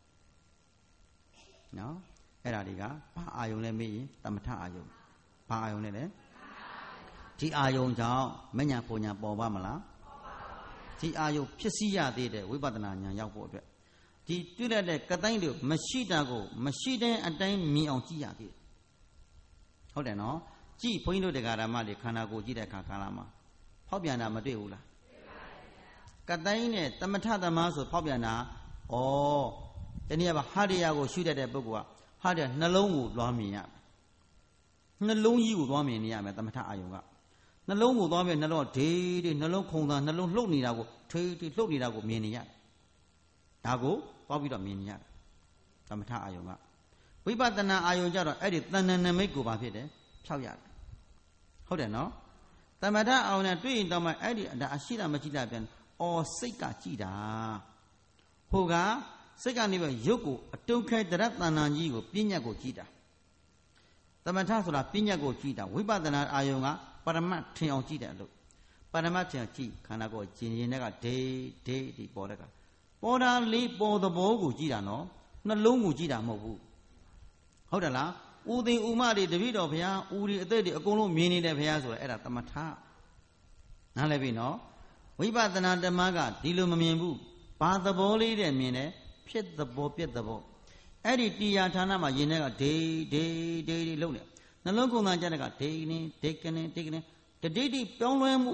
နော်အဲ့ဒါတွေကဘာအာယုံလဲမေးရင်တမထအာယုံဘာအာယုံလဲလဲဒီအာယုံကြောင့်မညာပုံညာပေါ်ပါမလားဒီအာယုံဖြစ်စီရသေးတဲ့ဝိပဿနာဉာဏ်ရောက်ဖို့အတွက်ဒီတွေ့ရတဲ့ကတိုင်းတွေမရှိတာကိုမရှိတဲ့အတိုင်းမြင်အောင်ကြည့်ရသေးတယ်ဟုတ်တယ်နော်ကြည့်ဘုန်းကြီးတို့တရားဓမ္မတွေခန္ဓာကိုယ်ကြည့်တဲ့အခါကာလမှာဖောက်ပြန်တာမတွေ့ဘူးလားကတိုင်းနဲ့တမထသမားဆိုဖောက်ပြန်တာဩတနည်းအားဟာရယာကိုရှုတတ်တဲ့ပုဂ္ဂိုလ်ကဟာရယာနှလုံးကိုလွှမ်းမြင်ရမယ်နှလုံးကြီးကိုလွှမ်းမြင်နေရမယ်တမထအာယုံကနှလုံးကိုသွားမယ်နှလုံးဒေးနှလုံးခုန်တာနှလုံးလှုပ်နေတာကိုထေးလှုပ်နေတာကိုမြင်နေရတယ်ဒါကိုသွားပြီးတော့မြင်နေရတယ်တမထအာယုံကဝိပဿနာအာယုံကြတော့အဲ့ဒီတဏ္ဍနမိတ်ကိုပါဖြစ်တယ်ဖြောက်ရတယ်ဟုတ်တယ်နော်တမထအာယုံနဲ့တွေ့ရင်တော့မှအဲ့ဒီဒါအရှိတာမရှိတာပြန်အော်စိတ်ကကြည်တာဟိုကစိတ်ကနေပဲရုပ်ကိုအတုံးခဲတရတဏ္ဍာကြီးကိုပြဉ္ညာကိုကြည်တာသမထဆိုတာပြဉ္ညာကိုကြည်တာဝိပဿနာအာယုံကပရမတ်ထင်အောင်ကြည့်တယ်လို့ပရမတ်ထင်အောင်ကြည့်ခန္ဓာကိုယ်ကျင်ရင်တဲ့ကဒေးဒီပေါ်တဲ့ကပေါ်တာလေးပေါ်သဘောကိုကြည့်တာနော်နှလုံးကိုကြည့်တာမဟုတ်ဘူးဟုတ်တယ်လားဦးသိဥမတွေတပည့်တော်ဘုရားဦးဒီအသက်တွေအကုန်လုံးမြင်နေတဲ့ဘုရားဆိုတော့အဲ့ဒါသမထနားလည်ပြီနော်ဝိပဿနာဓမ္မကဒီလိုမမြင်ဘူးဘာသဘောလေးတဲ့မြင်တယ်ဖြစ်သဘောပြက်သဘောအဲ့ဒီတရားဌာနမှာယင်တဲ့ကဒေးလုံးနေနှလုံးကုန်သားကြတဲ့ကဒေကနေတတိပြောင်းလဲမှု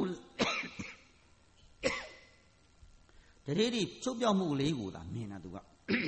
တတိချုပ်ပြောင်းမှုလေးကိုသာမြင်တာသူက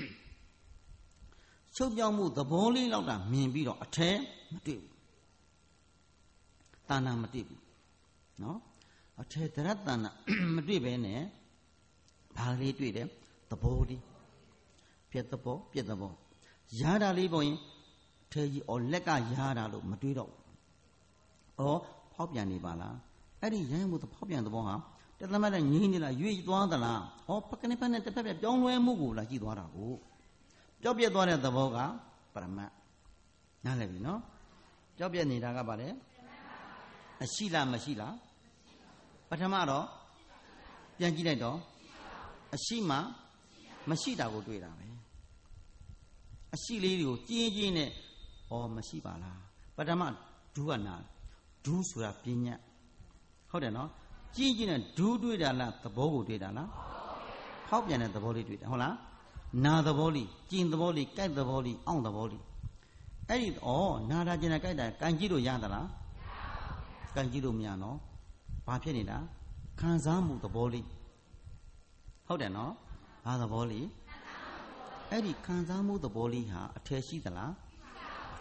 ချုပ်ပြောင်းမှုသဘောလေးလောက်တာမြင်ပြီးတော့အထဲမတွေ့ဘူးတာနာမတွေ့ဘူးနော်အထဲတရတနာမတွေ့ပဲနဲ့ဘာလေးတွေ့တယ်သဘောလေးပြက်သဘောရတာလေးပေါ်ရင်ထဲကြီးလက်ကရတာလို့မတွေးတော့ဘူးဖောက်ပြန်နေပါလားအဲ့ဒီရမ်းမှုဖောက်ပြန်သဘောဟာတသမတ်နဲ့ငြင်းနေလားရွေ့သွားသလားပကနိဖက်နဲ့တစ်ဖက်ပြောင်းလဲမှုကိုလာကြည့်သွားတာကိုပျောက်ပြက်သွားတဲ့သဘောကပရမတ်နားလည်ပြီနော်ပျောက်ပြက်နေတာကဘာလဲအရှိလားမရှိလားပထမတော့ပြန်ကြည့်လိုက်တော့အရှိမှမရှိတာကိုတွေ့တာပဲအရှိလေးတွေကိုကျင်းနဲ့မရှိပါလားပထမဒုကနာဒုဆိုတာပညာဟုတ်တယ်နော်ကျင်းနဲ့ဒုတွေ့တာလားသဘောကိုတွေ့တာလားဖောက်ပြန်တဲ့သဘောလေးတွေ့တယ်ဟုတ်လားနာသဘောလေးကျင်းသဘောလေးကြိုက်သဘောလေးအောင့်သဘောလေးအဲ့ဒီနာတာကျင်တာကြိုက်တာကန်ကြည့်လို့ရသလားကန်ကြည့်လို့မရနော်ဘာဖြစ်နေတာခံစားမှုသဘောလေးဟုတ်တယ်နော်ဘာသဘောလေးအဲ့ဒီခံစားမှုသဘောလေးဟာအထည်ရှိသလား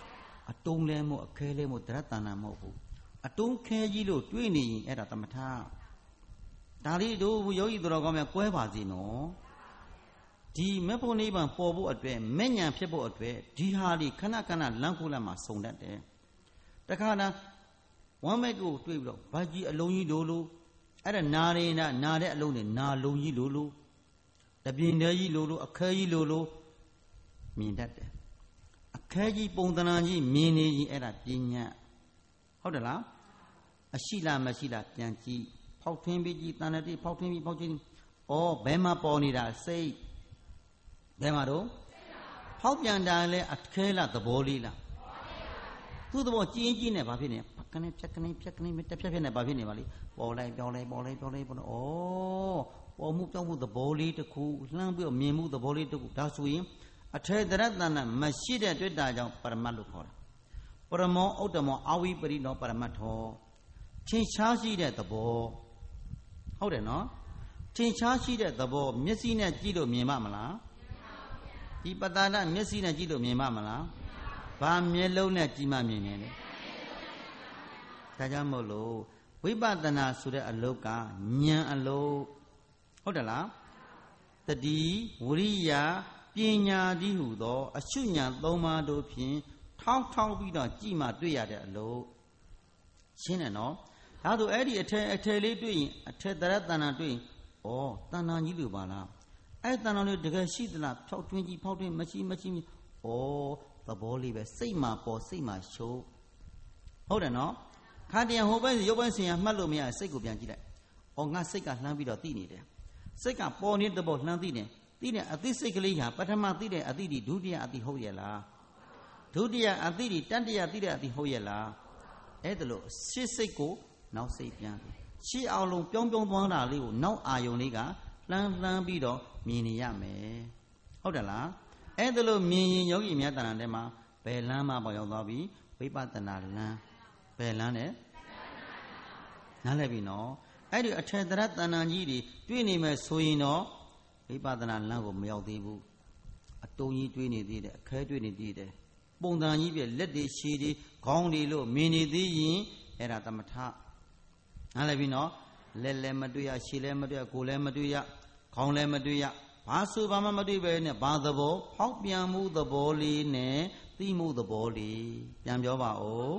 အတုံးလဲမို့အခဲလဲမို့တရတဏမဟုတ်ဘူးအတုံးခဲကြီးလို့တွေးနေရင်အဲ့ဒါသမထဒါလေးတို့ယောဂီတော်ကောင်းများကွဲပါစေနော်ဒီမေဖို့နိဗ္ဗာန်ပေါ်ဖို့အတွက်မဲ့ညာဖြစ်ဖို့အတွက်ဒီဟာလေးခဏခဏလမ်းခုလက်မှာစုံတတ်တယ်တခါတည်းဝမ်းမဲ့ကိုတွေးပြီးတော့ဘာကြီးအလုံးကြီးလိုအဲ့ဒါနာရင်းနာတဲ့အလုံးတွေနာလုံးကြီးလိုတပြင်းတည်းကြီးလိုအခဲကြီးလိုမြင်တတ်တယ်အခဲကြီးပုံသဏ္ဍာန်ကြီးမြင်နေရင်အဲ့ဒါပညာဟုတ်တယ်လားအရှိလားမရှိလားပြန်ကြည့်ဖောက်ထွင်းပြီးကြည့်တဏ္ဍတိဖောက်ထွင်းပြီးဖောက်ချင်းဩဘယ်မှာပေါ်နေတာစိတ်ဘယ်မှာတော့ဖောက်ပြန်တာလဲအခဲလားသဘောလေးလားသူ့သဘောကြည်ကြီးနဲ့ဘာဖြစ်နေခနဲ့ဖြတ်ခနဲ့ဖြတ်ခနဲ့မတက်ဖြတ်ဖြတ်နဲ့ဘာဖြစ်နေပါလိပေါ်လိုက်ပြောင်းလိုက်ပေါ်လိုက်ပြောင်းလိုက်ပေါ်ဩပေါ်မှုပြောင်းမှုသဘောလေးတစ်ခုလှမ်းပြီးတော့မြင်မှုသဘောလေးတစ်ခုဒါဆိုရင်အထေတရတဏမရှိတဲ့တွေ့တာကြောင့်ပရမတ်လို့ခေါ်တာပရမောဥတ္တမောအာဝိပရိနောပရမတ်ထောထင်ရှားရှိတဲ့သဘောဟုတ်တယ်နော်ထင်ရှားရှိတဲ့သဘောမျက်စိနဲ့ကြည့်လို့မြင်ပါမလားဒီပတ္တနာမျက်စိနဲ့ကြည့်လို့မြင်ပါမလားဘာမျက်လုံးနဲ့ကြည့်မှမြင်နေလဲဒါကြောင့်မို့လို့ဝိပဿနာဆိုတဲ့အလုပ်ကဉာဏ်အလုပ်ဟုတ်တယ်လားတတိဝရိယပညာတိဟုသောအရှုဉာဏ်၃ပါးတို့ဖြင့်ထောက်ပြီးတော့ကြည့်မှတွေ့ရတဲ့အလုပ်ရှင်းတယ်နော်ဒါဆိုအဲ့ဒီအထယ်လေးတွေ့ရင်အထယ်တရတဏ္ဍတွေ့ရင်ဩတဏ္ဍကြီးလိုပါလားအဲ့တဏ္ဍလေးတကယ်ရှိသလားဖြောက်ထွင်းကြီးဖောက်ထွင်းမရှိဩသဘောလေးပဲစိတ်မှာပေါ်စိတ်မှာရှုပ်ဟုတ်တယ်နော်ခါတည်းဟိုဘက်ရုပ်ပိုင်းဆင်ရမှတ်လို့မရစိတ်ကိုပြန်ကြည့်လိုက်ဩငါစိတ်ကလှမ်းပြီးတော့သိနေတယ်စိတ်ကပေါ်နေတဲ့ဘောလှမ်းသိတယ်သိတဲ့အသိစိတ်ကလေးဟာပထမသိတဲ့အသိဒီဒုတိယအသိဟုတ်ရဲ့လားဒုတိယအသိဒီတတိယသိတဲ့အသိဟုတ်ရဲ့လားအဲ့ဒါလို့ရှေ့စိတ်ကိုနောက်စိတ်ပြန်ရှေ့အောင်လုံးပြောင်းသွားတာလေးကိုနောက်အာယုံလေးကလှမ်းပြီးတော့မြင်နေရမယ်ဟုတ်တယ်လားအဲ့ဒါလို့မြင်ရင်ယောဂီများတဏ္ဍာထဲမှာဘယ်လမ်းမှပေါ်ရောက်သွားပြီဝိပဿနာလမ်းဘယ်လမ်းလဲနားလည်ပြီနော်အဲ့ဒီအထေတရတဏ္ဍာကြီးတွေတွေ့နေမယ်ဆိုရင်တော့ဝိပဿနာလမ်းကိုမရောက်သေးဘူးအတုံးကြီးတွေ့နေသေးတယ်အခဲတွေ့နေသေးတယ်ပုံသဏ္ဍာန်ကြီးပြလက်တွေရှည်တွေခေါင်းတွေလို့မြင်နေသေးရင်အဲ့ဒါသမထနားလည်ပြီနော်လက်လည်းမတွေ့ရရှည်လည်းမတွေ့ရကိုယ်လည်းမတွေ့ရခေါင်းလည်းမတွေ့ရဘာဆိုဘာမှမတွေ့ပဲနဲ့ဘာသဘောဖောက်ပြန်မှုသဘောလေးနဲ့သိမှုသဘောလေးပြန်ပြောပါဦး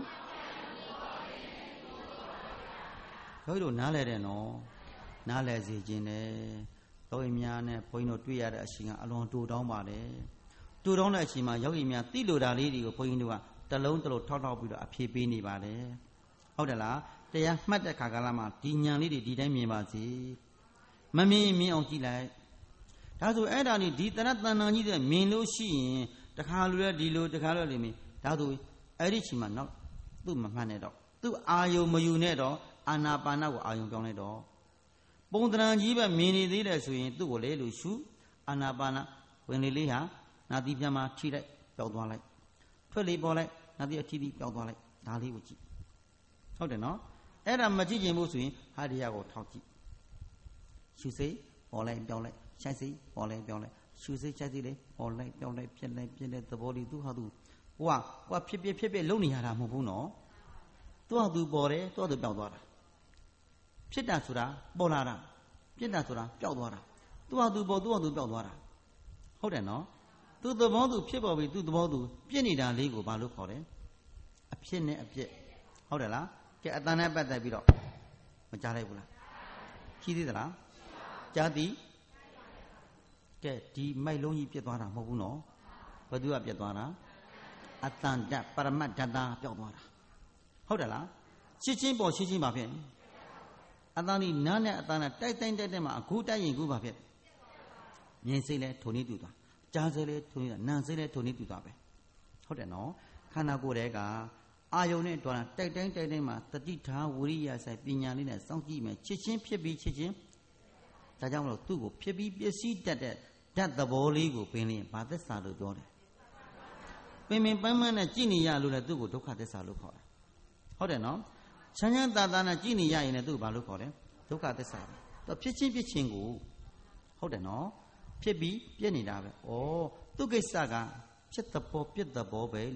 ဘုန်းကြီးတို့နားလဲတယ်နော်နားလဲစေခြင်းနဲ့ယောဂီများနဲ့ဘုန်းကြီးတို့တွေ့ရတဲ့အချိန်ကအလွန်တူတောင်းပါတယ်တူတောင်းတဲ့အချိန်မှာယောဂီများသိလိုတာလေးတွေကိုဘုန်းကြီးတို့ကတလုံးထောက်ပြီးတော့အဖြေပေးနေပါတယ်ဟုတ်တယ်လားတရားမှတ်တဲ့ခါကလာမှာဒီဉာဏ်လေးတွေဒီတိုင်းမြင်ပါစေမမြင်မြင်အောင်ကြည့်လိုက်ဒါဆိုအဲ့ဒါนี่ဒီတရတဏ္ဍာကြီးတွေမြင်လို့ရှိရင်တခါလူလဲဒီလိုတခါလဲလိမ့်မယ်ဒါဆိုအဲ့ဒီချိန်မှာနောက်သူ့မမှတ်နဲ့တော့သူ့အာယုံမယူနဲ့တော့အာနာပါနကိုအာယုံပြောင်းလိုက်တော့ပုံသဏ္ဍာန်ကြီးပဲမြင်နေသေးတယ်ဆိုရင်သူ့ကိုလေလို့ရှုအာနာပါနဝင်လေလေးဟာနာတိပြန်မှာထိလိုက်ပျောက်သွားလိုက်ထွက်လေပေါ်လိုက်နာတိအထိပျောက်သွားလိုက်ဒါလေးကိုကြည့်ဟုတ်တယ်နော်အဲ့ဒါမကြည့်ချင်ဘူးဆိုရင်ဟာဒီယာကိုထောက်ကြည့်ရှုစိတ်ပေါ်လိုက်ပြောင်းလိုက်ရှိုက်စိတ်ပေါ်လိုက်ပြောင်းလိုက်ရှုစိတ်ရှိုက်စိတ်လေးပေါ်လိုက်ပြောင်းလိုက်ပြက်လိုက်သဘောလေးသူ့ဟာသူဟိုကဖြစ်လုံနေရတာမဟုတ်ဘူးနော်သူ့ဟာသူပေါ်တယ်သူ့ဟာသူပျောက်သွားတာဖြစ်တာဆိုတာပေါ်လာတာပြက်တာဆိုတာပျောက်သွားတာသူ့ဟာသူပေါ်သူ့ဟာသူပျောက်သွားတာဟုတ်တယ်နော်သူ့သဘောသူဖြစ်ပေါ်ပြီးသူ့သဘောသူပြက်နေတာလေးကိုဘာလို့ခေါ်တယ်အဖြစ်နဲ့အပြက်ဟုတ်တယ်လားကဲအတန်နဲ့ပတ်သက်ပြီးတော့မကြားလိုက်ဘူးလားရှိသေးသလားကြားသည်ကဲဒီမိုက်လုံးကြီးပြက်သွားတာမဟုတ်ဘူးနော်ဘယ်သူကပြက်သွားတာအတန်တပရမတ်ဓာတာပျောက်သွားတာဟုတ်တယ်လားရှင်းချင်းပေါ်ရှင်းချင်းပါဖြစ်အတန်ဒီနားနဲ့အတန်နဲ့တိုက်မှာအခုတိုက်ရင်အခုပါဖြစ်မြင်စိတ်လဲထုံနေတူသွားကြားစိတ်လဲထုံနေတာနားစိတ်လဲထုံနေတူသွားပဲဟုတ်တယ်နော်ခန္ဓာကိုယ်တည်းကအာယုန်နဲ့တော်တာတိုက်မှာတတိထားဝိရိယဆိုင်ပညာလေးနဲ့စောင့်ကြည့်မယ်ချစ်ချင်းဖြစ်ပြီးချစ်ချင်းဒါကြောင့်မလို့သူ့ကိုဖြစ်ပြီးပစ္စည်းတတ်တဲ့ဓာတ်သဘောလေးကိုပင်လင်းဘာသစ္စာလို့ပြောတယ်ပင်ပန်းပန်းနဲ့ကြည်နေရလို့လည်းသူ့ကိုဒုက္ခသစ္စာလို့ခေါ်တယ်ဟုတ်တယ်နော်ချမ်းချမ်းသာသာနဲ့ကြည်နေရရင်လည်းသူ့ကိုဘာလို့ခေါ်တယ်ဒုက္ခသစ္စာသူဖြစ်ချင်းကိုဟုတ်တယ်နော်ဖြစ်ပြီးပြည့်နေတာပဲဩသူ့ကိစ္စကဖြစ်သဘောပြည့်သဘောပဲလို့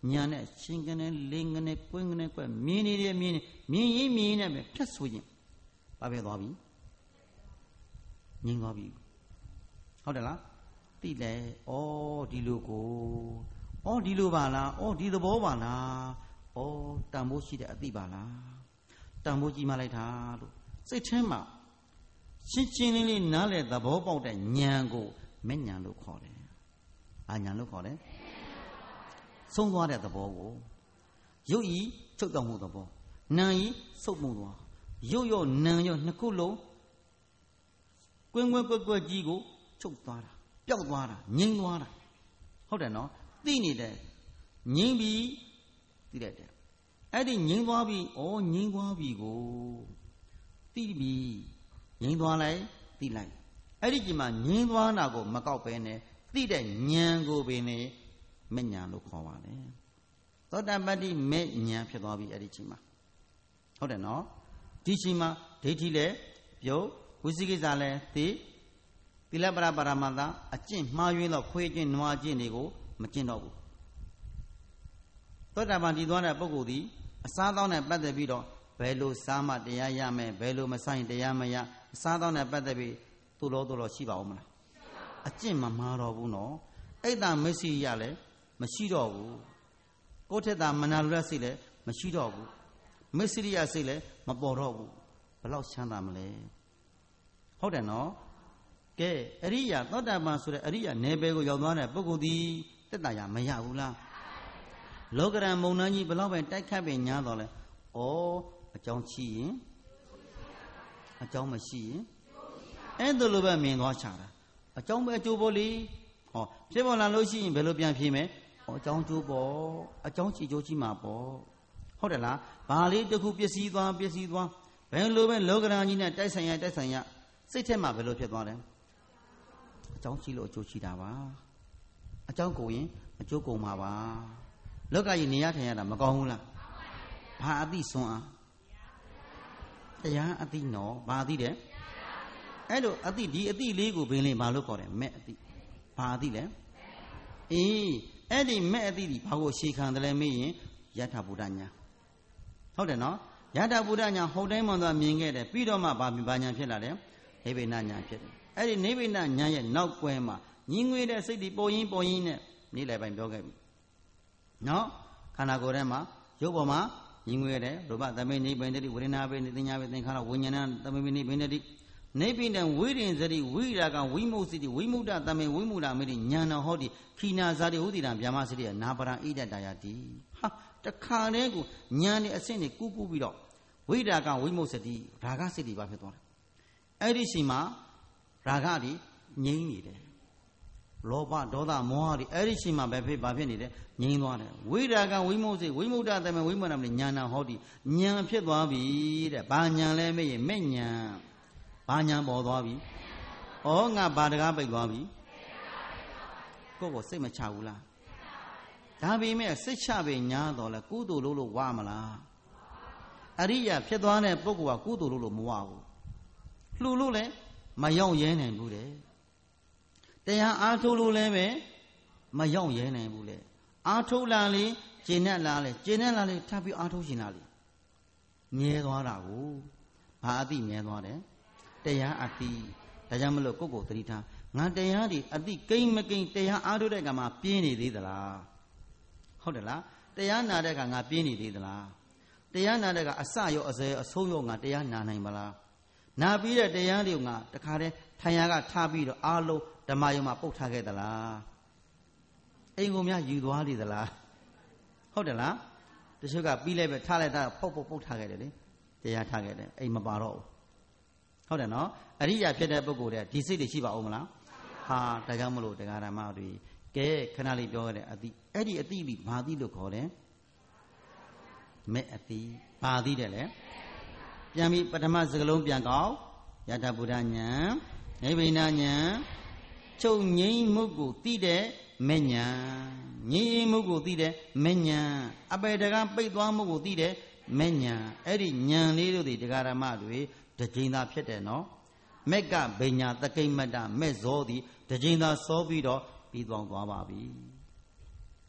ညာနဲ့ရှင်ကနေလင်းကနေကွင်းကနေကွက်မြင်နေတယ်မြင်ရင်မြင်နေပဲဖြတ်ဆိုရင်ဘာပဲသွားပြီငြိမ်းသွားပြီဟုတ်တယ်လားသိတယ်ဩဒီလိုကိုဩဒီလိုပါလားဩဒီသဘောပါလားဩတန်ဖိုးရှိတဲ့အသိပါလားတန်ဖိုးကြီးမှလိုက်တာလို့စိတ်ထဲမှာရှင်းရှင်းလင်းလင်းနားလေသဘောပေါက်တဲ့ဉာဏ်ကိုမဲ့ဉာဏ်လို့ခေါ်တယ်အာဉာဏ်လို့ခေါ်တယ်ဆုံးသွားတဲ့သဘောကိုရုပ်ဤချုပ်တော်မှုသဘောနာဤဆုပ်မှုသွားရုပ်ရောနာရောနှစ်ခုလုံးကွင်းကွင်းကွက်ကွက်ကြီးကိုချုပ်သွားတာပျောက်သွားတာငြိမ်းသွားတာဟုတ်တယ်နော်သိနေတယ်ငြိမ်းပြီသိတတ်တယ်အဲ့ဒီငြိမ်းသွားပြီဩငြိမ်းသွားပြီကိုသိပြီငြိမ်းသွားလိုက်သိလိုက်အဲ့ဒီကြီးမှာငြိမ်းသွားတာကိုမကောက်ပဲနဲ့သိတဲ့ဉာဏ်ကိုပင်နဲ့မဲ့ဉာဏ်လို့ခေါ်ပါတယ်သောတာပတ္တိမဲ့ဉာဏ်ဖြစ်သွားပြီအဲ့ဒီချိန်မှာဟုတ်တယ်နော်ဒီချိန်မှာဒိဋ္ဌိလည်းပြုတ်ဝိသိကိစ္စလည်းသိသီလပရပရမတ္တအကျင့်မှားယွင်းတော့ခွေးကျင့်နွားကျင့်တွေကိုမကျင့်တော့ဘူးသောတာပန်တည်သွားတဲ့ပုဂ္ဂိုလ်သည်အစားအသောက်နဲ့ပတ်သက်ပြီးတော့ဘယ်လိုစားမှတရားရမယ်ဘယ်လိုမဆိုင်တရားမရအစားအသောက်နဲ့ပတ်သက်ပြီးသူ့လောရှိပါဦးမလားအကျင့်မမှားတော့ဘူးနော်အိတ်တာမစ္စည်းရလည်းမရှိတော့ဘူးကိုယ့်ထက်သာမနာလိုတဲ့စိတ်လည်းမရှိတော့ဘူးမစ္စရိယစိတ်လည်းမပေါ်တော့ဘူးဘယ်လောက်ချမ်းသာမလဲဟုတ်တယ်နော်ကဲအရိယာသောတာပန်ဆိုတဲ့အရိယာနယ်ပယ်ကိုရောက်သွားတဲ့ပုဂ္ဂိုလ်ဒီတက်တာရမရဘူးလားလောကရန်မုံနှမ်းကြီးဘယ်လောက်ပဲတိုက်ခတ်ပင်ညားတော့လဲဩအကြောင်းရှိရင်အကြောင်းမရှိရင်အဲ့ဒါလိုပဲမြင်သွားချတာအကြောင်းပဲအကျိုးပေါ်လေဟောဖြစ်ပေါ်လာလို့ရှိရင်ဘယ်လိုပြန်ဖြေမယ်ဟောအကြောင်းကျိုးပေါ်အကြောင်းရှိကျိုးရှိမှာပေါ့ဟုတ်တယ်လားဘာလေးတစ်ခုပစ္စည်းသွားဘယ်လိုပဲလောကရန်ကြီးနဲ့တိုက်ဆိုင်ရစိတ်ထဲမှာဘယ်လိုဖြစ်သွားလဲအကြောင်းရှိလို့အကျိုးရှိတာပါအကြောင်းကိုရင်အကျိုးကုန်မှာပါလောကကြီးနေရထိုင်ရတာမကောင်းဘူးလားဘာအသိစွမ်းအားတရားအသိနော်ဘာအသိတယ်အဲ့လိုအသိဒီအသိလေးကိုဘင်းလေးဘာလို့ခေါ်တယ်မဲ့အသိဘာအသိလဲအေးအဲ့ဒီမဲ့အသိဒီဘာကိုရှေခံတယ်လဲမေးရင်ယထာဘုဒ္ဓညာဟုတ်တယ်နော်ယထာဘုဒ္ဓညာဟုတ်တိုင်းမှန်သွားမြင်ခဲ့တယ်ပြီးတော့မှဘာညာဖြစ်လာလဲနိဗ္ဗာန်ညာဖြစ်တယ်အဲ့ဒီနိဗ္ဗာန်ညာရဲ့နောက်ကွယ်မှာညီငွေတဲ့စိတ်ဒီပေါ်ရင်းနဲ့နေ့လည်ပိုင်းပြောခဲ့ပြီနော်ခန္ဓာကိုယ်ထဲမှာရုပ်ပေါ်မှာညီငွေတဲ့ရူပသမိနိဗ္ဗာန်တိဝေဒနာပိနိသင်ညာပိသင်္ခါရဝိညာဏသမိနိဗ္ဗာန်တိနိဗ္ဗာန်ဝိရိယစတိဝိရာကဝိမု စိတိဝိမုဒ္ဒသမေဝိမုဒ္ဒမေတိညာနာဟောတိခိနာဇာတိဥဒိတံဗျာမစတိနာပရံဣဒတ္တယာတိဟာတခါတည်းကိုညာနေအဆင့်နေကူးပြီးတော့ဝိရာကဝိမု စတိရာဂစိတိပါဖြစ်သွားတယ်အဲ့ဒီရှိမှာရာဂတိငြိမ့်နေတယ်လောဘဒေါသမောဟတွေအဲ့ဒီရှိမှာဘာဖြစ်နေတယ်ငြိမ့်သွားတယ်ဝိရာဂဝိမု စိဝိမုဒ္ဒသမေဝိမုဒ္ဒမေတိညာနာဟောတိညာဖြစ်သွားပြီတဲ့ဘာညာလဲမေးရင်မဲ့ညာဘာညာပေါ်သွားပြီဩငါဘာတကားပိတ်သွားပြီကိုယ့်ကိုစိတ်မချဘူးလားဒါပေမဲ့စိတ်ချပေညာတော့လဲကုသိုလ်လို့ဝါမလားအရိယာဖြစ်သွားတဲ့ပုဂ္ဂိုလ်ကကုသိုလ်လို့မဝဘူးလှူလို့လည်းမရောက်ရဲနိုင်ဘူးတဲ့တရားအားထုတ်လို့လည်းပဲမရောက်ရဲနိုင်ဘူးလေအားထုတ်လာလေကျင့်နဲ့လာလေထပ်ပြီးအားထုတ်ရှင်လာလေမြဲသွားတာကိုဘာအသိမြဲသွားတယ်တရားအတိဒါကြောင့်မလို့ကိုယ့်ကိုယ်သတိထားငါတရားဒီအတိကိန်းမကိန်းတရားအားထုတ်တဲ့ကမှာပြင်းနေသေးသလားဟုတ်တယ်လားတရားနာတဲ့ကငါပြင်းနေသေးသလားတရားနာတဲ့ကအစရောအစဲအဆုံးရောငါတရားနာနိုင်မလားနာပြီးတဲ့တရားတွေကငါတခါတည်းထိုင်ရကထားပြီးတော့အားလုံးဓမ္မယုံမှာပုတ်ထားခဲ့သလားအိမ်ကုန်များယူသွားလေသလားဟုတ်တယ်လားတချို့ကပြီးလိုက်ပဲထားလိုက်တာပုတ်ထားခဲ့တယ်လေတရားထားခဲ့တယ်အိမ်မပါတော့ဘူးဟုတ်တယ်နော်အရိယာဖြစ်တဲ့ပုဂ္ဂိုလ်တဲ့ဒီစိတ်တွေရှိပါဦးမလားဟာဒါကြောင့်မလို့တရားဓမ္မတွေကဲခဏလေးပြောရတဲ့အတိအဲ့ဒီအတိပြီးဘာတိလို့ခေါ်တယ်မဲ့အတိဘာတိတယ်လဲပြန်ပြီးပထမစကလုံးပြန်ကောက်ယထာဘုဒ္ဓဉာဏ်နိဗ္ဗာန်ဉာဏ်ချုပ်ငြိမ်းမှုကိုသိတဲ့မဲ့ဉာဏ်ငြိမ်းမှုကိုသိတဲ့မဲ့ဉာဏ်အပေတကပိတ်သွားမှုကိုသိတဲ့မဲ့ဉာဏ်အဲ့ဒီဉာဏ်လေးတို့ဒီတရားဓမ္မတွေတကြိမ်သာဖြစ်တယ်နော်မက်ကဗိညာတကိမ္မတမဲ့ဇောသည်တကြိမ်သာစောပြီးတော့ပြီးသွားပါပြီ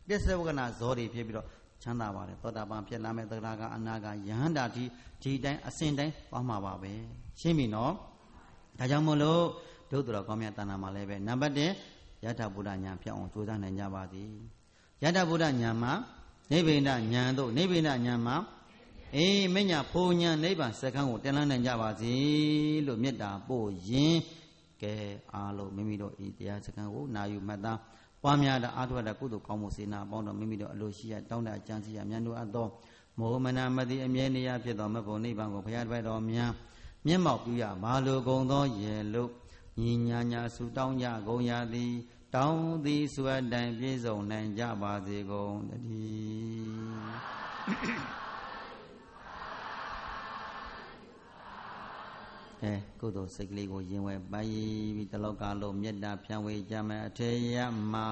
ပစ္စဝကနာဇောတွေဖြစ်ပြီးတော့ချမ်းသာပါတယ်သောတာပန်ဖြစ်လာမဲ့သရကအနာကယဟန္တာဒီတိုင်းအစဉ်တိုင်းသွားမှာပါပဲရှင်းပြီနော်ဒါကြောင့်မို့လို့ဒုတော်ကောင်းမြတ်တဏ္ဍာမှာလည်းပဲနံပါတ်1ယထာဘုဒ္ဓဉာဏ်ဖြစ်အောင်ကြိုးစားနိုင်ကြပါသည်ယထာဘုဒ္ဓဉာဏ်မှာနိဗ္ဗိဒဉာဏ်တို့နိဗ္ဗိဒဉာဏ်မှာမညာဖို့ဉာဏ်နိဗ္ဗာန်စက္ကန့်ကိုတင်လန်းနိုင်ကြပါစေလို့မေတ္တာပို့ရင်ကဲအားလုံးမိမိတို့ဤတရားစက္ကန့်ကိုနာယူမှတ်သားပွားများတာအားထုတ်တာကုသိုလ်ကောင်းမှုစေနာပေါင်းတော်မိမိတို့အလိုရှိရတောင်းတကြံစီရမြတ်တို့အပ်သောမောဟမနာမတိအမြဲနေရဖြစ်သောမဘုံနိဗ္ဗာန်ကိုဘုရားတပည့်တော်များမျက်မှောက်ပြုရဘာလိုကုန်သောရေလို့ညီညာညာဆုတောင်းကြကုန်ရသည်တောင်းသည်စွတ်တိုင်ပြည့်စုံနိုင်ကြပါစေကုန်တည်းကုသိုလ်စိတ်ကလေးကိုရင်ဝယ်ပိုင်ပြီးတလောကလုံးမေတ္တာဖြန့်ဝေကြမယ်အထေယမှာ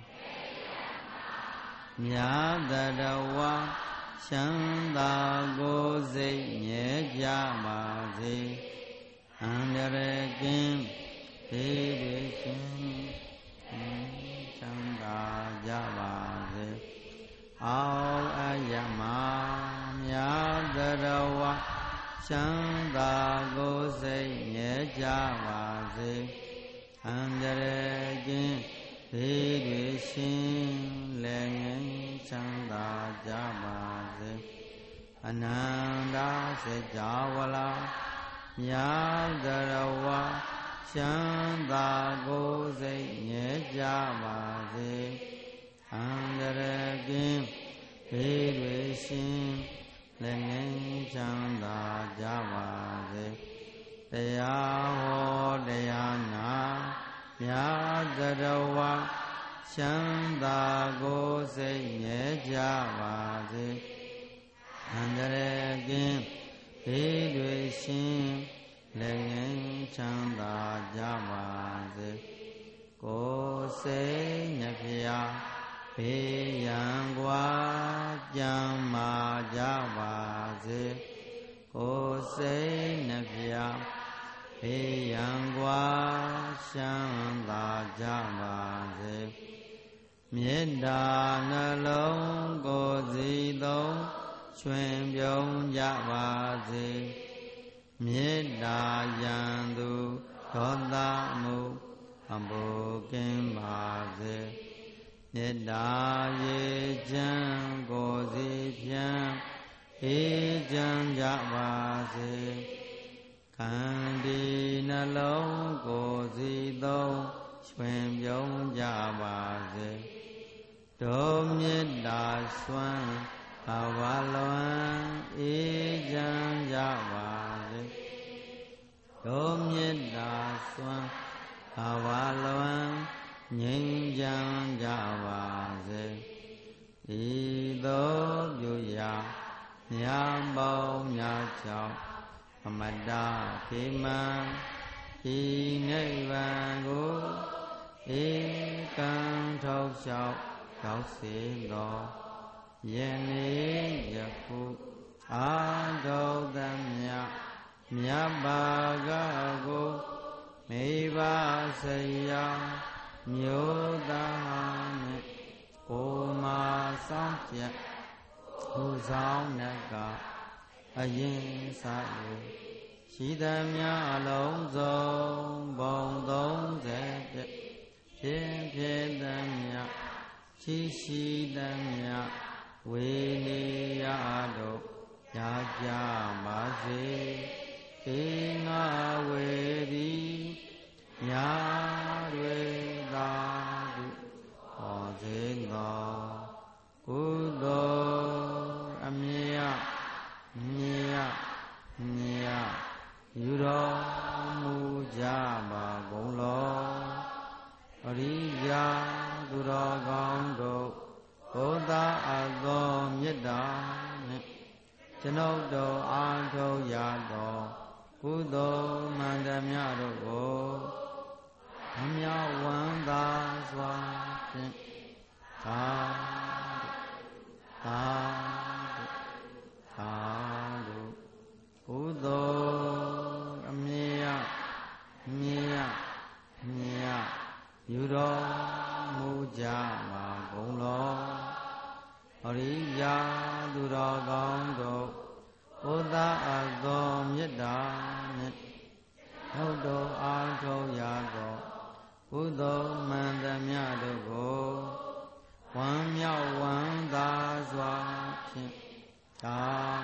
မြတ်တရဝချမ်းသာကိုယ်စိတ်မြဲကြပါစေအန္တရာယ်ကင်းဒေဝရှင်ချမ်းသာကြပါစေအောအယမမြတ်တရဝချမ်းသာကိုယ်စိတ်မြဲကြပါစေအန္တရာယ်ကင်းဒေဝရှင်လည်းငြိမ်းချမ်းသာကြပါစေအနန္တစေကြဝဠာမြတ်တရဝချမ်းသာကိုယ်စိတ်မြဲကြပါစေအန္တရာယ်ကင်းဒေဝရှင်လည်းငြိမ်းချမ်းသာကြပါစေတရားဟောတရားနာမြတ်တရဝချမ်းသာကိုယ်စိတ်မြဲကြပါစေအန္တရာယ်ကင်းဒေဝရှင်လည်းငြိမ်းချမ်းသာကြပါစေကိုယ်စိတ်နှဖျားဘေးရန်ကွာကြမ်းမာကြပါစေကိုယ်စိတ်နှဖျားဘေးရန်ကွာချမ်းသာကြပါစေမေတ္တာနှလုံးကိုယ်စီသုံးချွင်ပြုံးကြပါစေမေတ္တာယံသူဒေါသမှုအဘိုးကင်းပါစေမေတ္တာရေချမ်းကိုယ်စီဖြန့်အေးချမ်းကြပါစေခန္တီနှလုံးကိုယ်စီသုံးချွင်ပြုံးကြပါစေဒုမေတ္တာစွမ်းဘဝလွန်အေးချမ်းကြပါစေဒုမေတ္တာစွမ်းဘဝလွန်ငြိမ်းချမ်းကြပါစေဤသို့ပြုရာမြတ်ပေါင်းများကြောင့်အမတ္တခေမံဤနိဗ္ဗာန်ကိုဧကံထောက်လျှောက်ရောက်စေသောယနေ့ယခုအာထုသမြမြတ်ဘာကကိုမိဘဆရာမျိုးသားနှင့်ကိုမာဆောင်ကျက်ဟူဆောင်နကအရင်စား၍ရှိသမျှအလုံးစုံဘုံ30ဖြစ်ဖြစ်သမျှရှိသမျှဝေနေရတို့ရကြပါစေေငါဝေသည်ညာတွေသာတုဟောစေသောကုသိုလ်အမြတ်ယူတော်မူကြပါကုန်လောအရိယာသူတော်ကောင်းတို့ဘုရားအသောမေတ္တာနှင့်ကျွန်ုပ်တို့အားထုတ်ရသောကုသိုလ်မှန်သမျှတို့ကိုအမြတ်ဝန္တာစွာဖြင့်သာကုသိုလ်အမြတ်ယူတော်မူကြပါကုန်လောတုအားထုတ်ရာသောကုသိုလ်မှန်သမျှတို့ကိုဝမ်းမြောက်ဝမ်းသာစွာဖြင့်သာ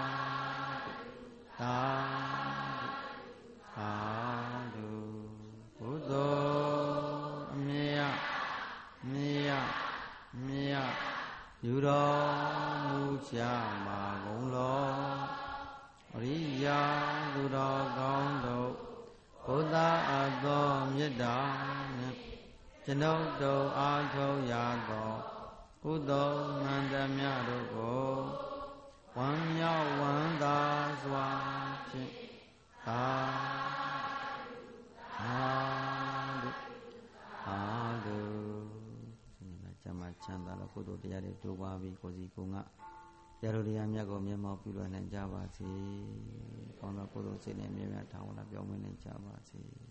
သာသာတုကုသိုလ်အမြတ်မြတ်မြတ်ယူတော်မူကြမှာကုန်လောအရိယာသူတော်ကောင်းတို့ဘုရားအသောမေတ္တာနှင့်ကျွန်ုပ်တို့အားထုတ်ရသောကုသိုလ်မှန်သမျှတို့ကိုဝမ်းမြောက်ဝမ်းသာစွာဖြင့်သာသာသာကျမ်းမာချမ်းသာလို့ကုသိုလ်တရားတွေတိုးပွားပြီးကိုယ်စီကိုယ်ငါတရားတို့တရားမြတ်ကိုမျက်မှောက်ပြုလွှဲနိုင်ကြပါစေ။ကောင်းသောကုသိုလ်စိတ်နဲ့မြဲမြံထောင်လာပြောင်းမနိုင်ကြပါစေ။